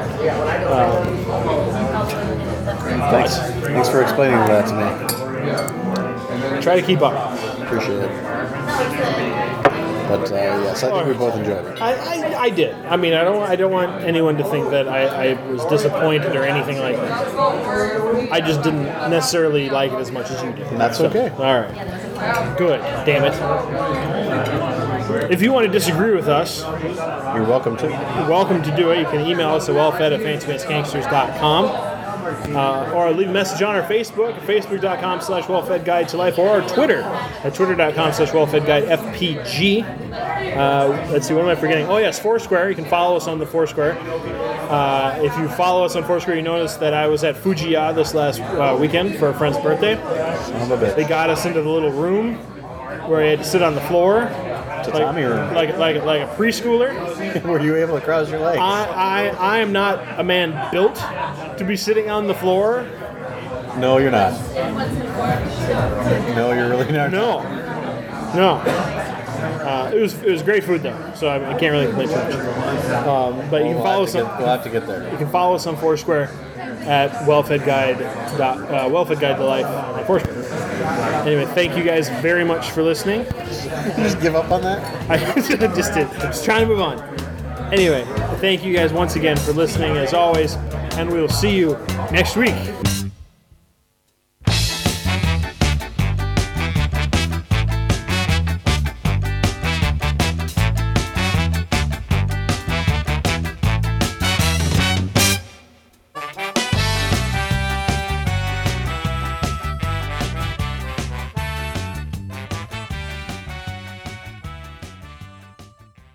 Speaker 2: Thanks. Thanks for explaining that to me.
Speaker 1: Try to keep up.
Speaker 2: Appreciate it. But uh, yes, I think we both enjoyed it.
Speaker 1: I, I, I did. I mean, I don't I don't want anyone to think that I, I was disappointed or anything like that. I just didn't necessarily like it as much as you did.
Speaker 2: And that's okay.
Speaker 1: All right. Good. Damn it. If you want to disagree with us,
Speaker 2: You're welcome to.
Speaker 1: you're welcome to do it. You can email us at wellfed at fancy pants gangsters dot com. Uh, or leave a message on our Facebook at facebook.com slash wellfedguide to life, or our Twitter at twitter.com slash wellfedguidefpg. Uh, let's see, what am I forgetting? Oh, yes, Foursquare. You can follow us on the Foursquare. Uh, if you follow us on Foursquare, you notice that I was at Fujiya this last uh, weekend for a friend's birthday.
Speaker 2: Son of a
Speaker 1: They
Speaker 2: bitch.
Speaker 1: got us into the little room where I had to sit on the floor.
Speaker 2: Tatami room.
Speaker 1: Like, like, like a preschooler.
Speaker 2: Were you able to cross your legs?
Speaker 1: I, I, I am not a man built to be sitting on the floor.
Speaker 2: No, you're not. No, you're really not.
Speaker 1: No, no. Uh, it was it was great food though, so I, I can't really complain too much. Um, but you can
Speaker 2: We'll
Speaker 1: follow
Speaker 2: have,
Speaker 1: us
Speaker 2: to
Speaker 1: on
Speaker 2: get, we'll have to get there.
Speaker 1: you can follow us on Foursquare at wellfed guide dot uh, wellfed guide to life on Foursquare. Anyway, thank you guys very much for listening.
Speaker 2: You just give up on that?
Speaker 1: I just did. Just trying to move on. Anyway, thank you guys once again for listening as always, and we will see you next week.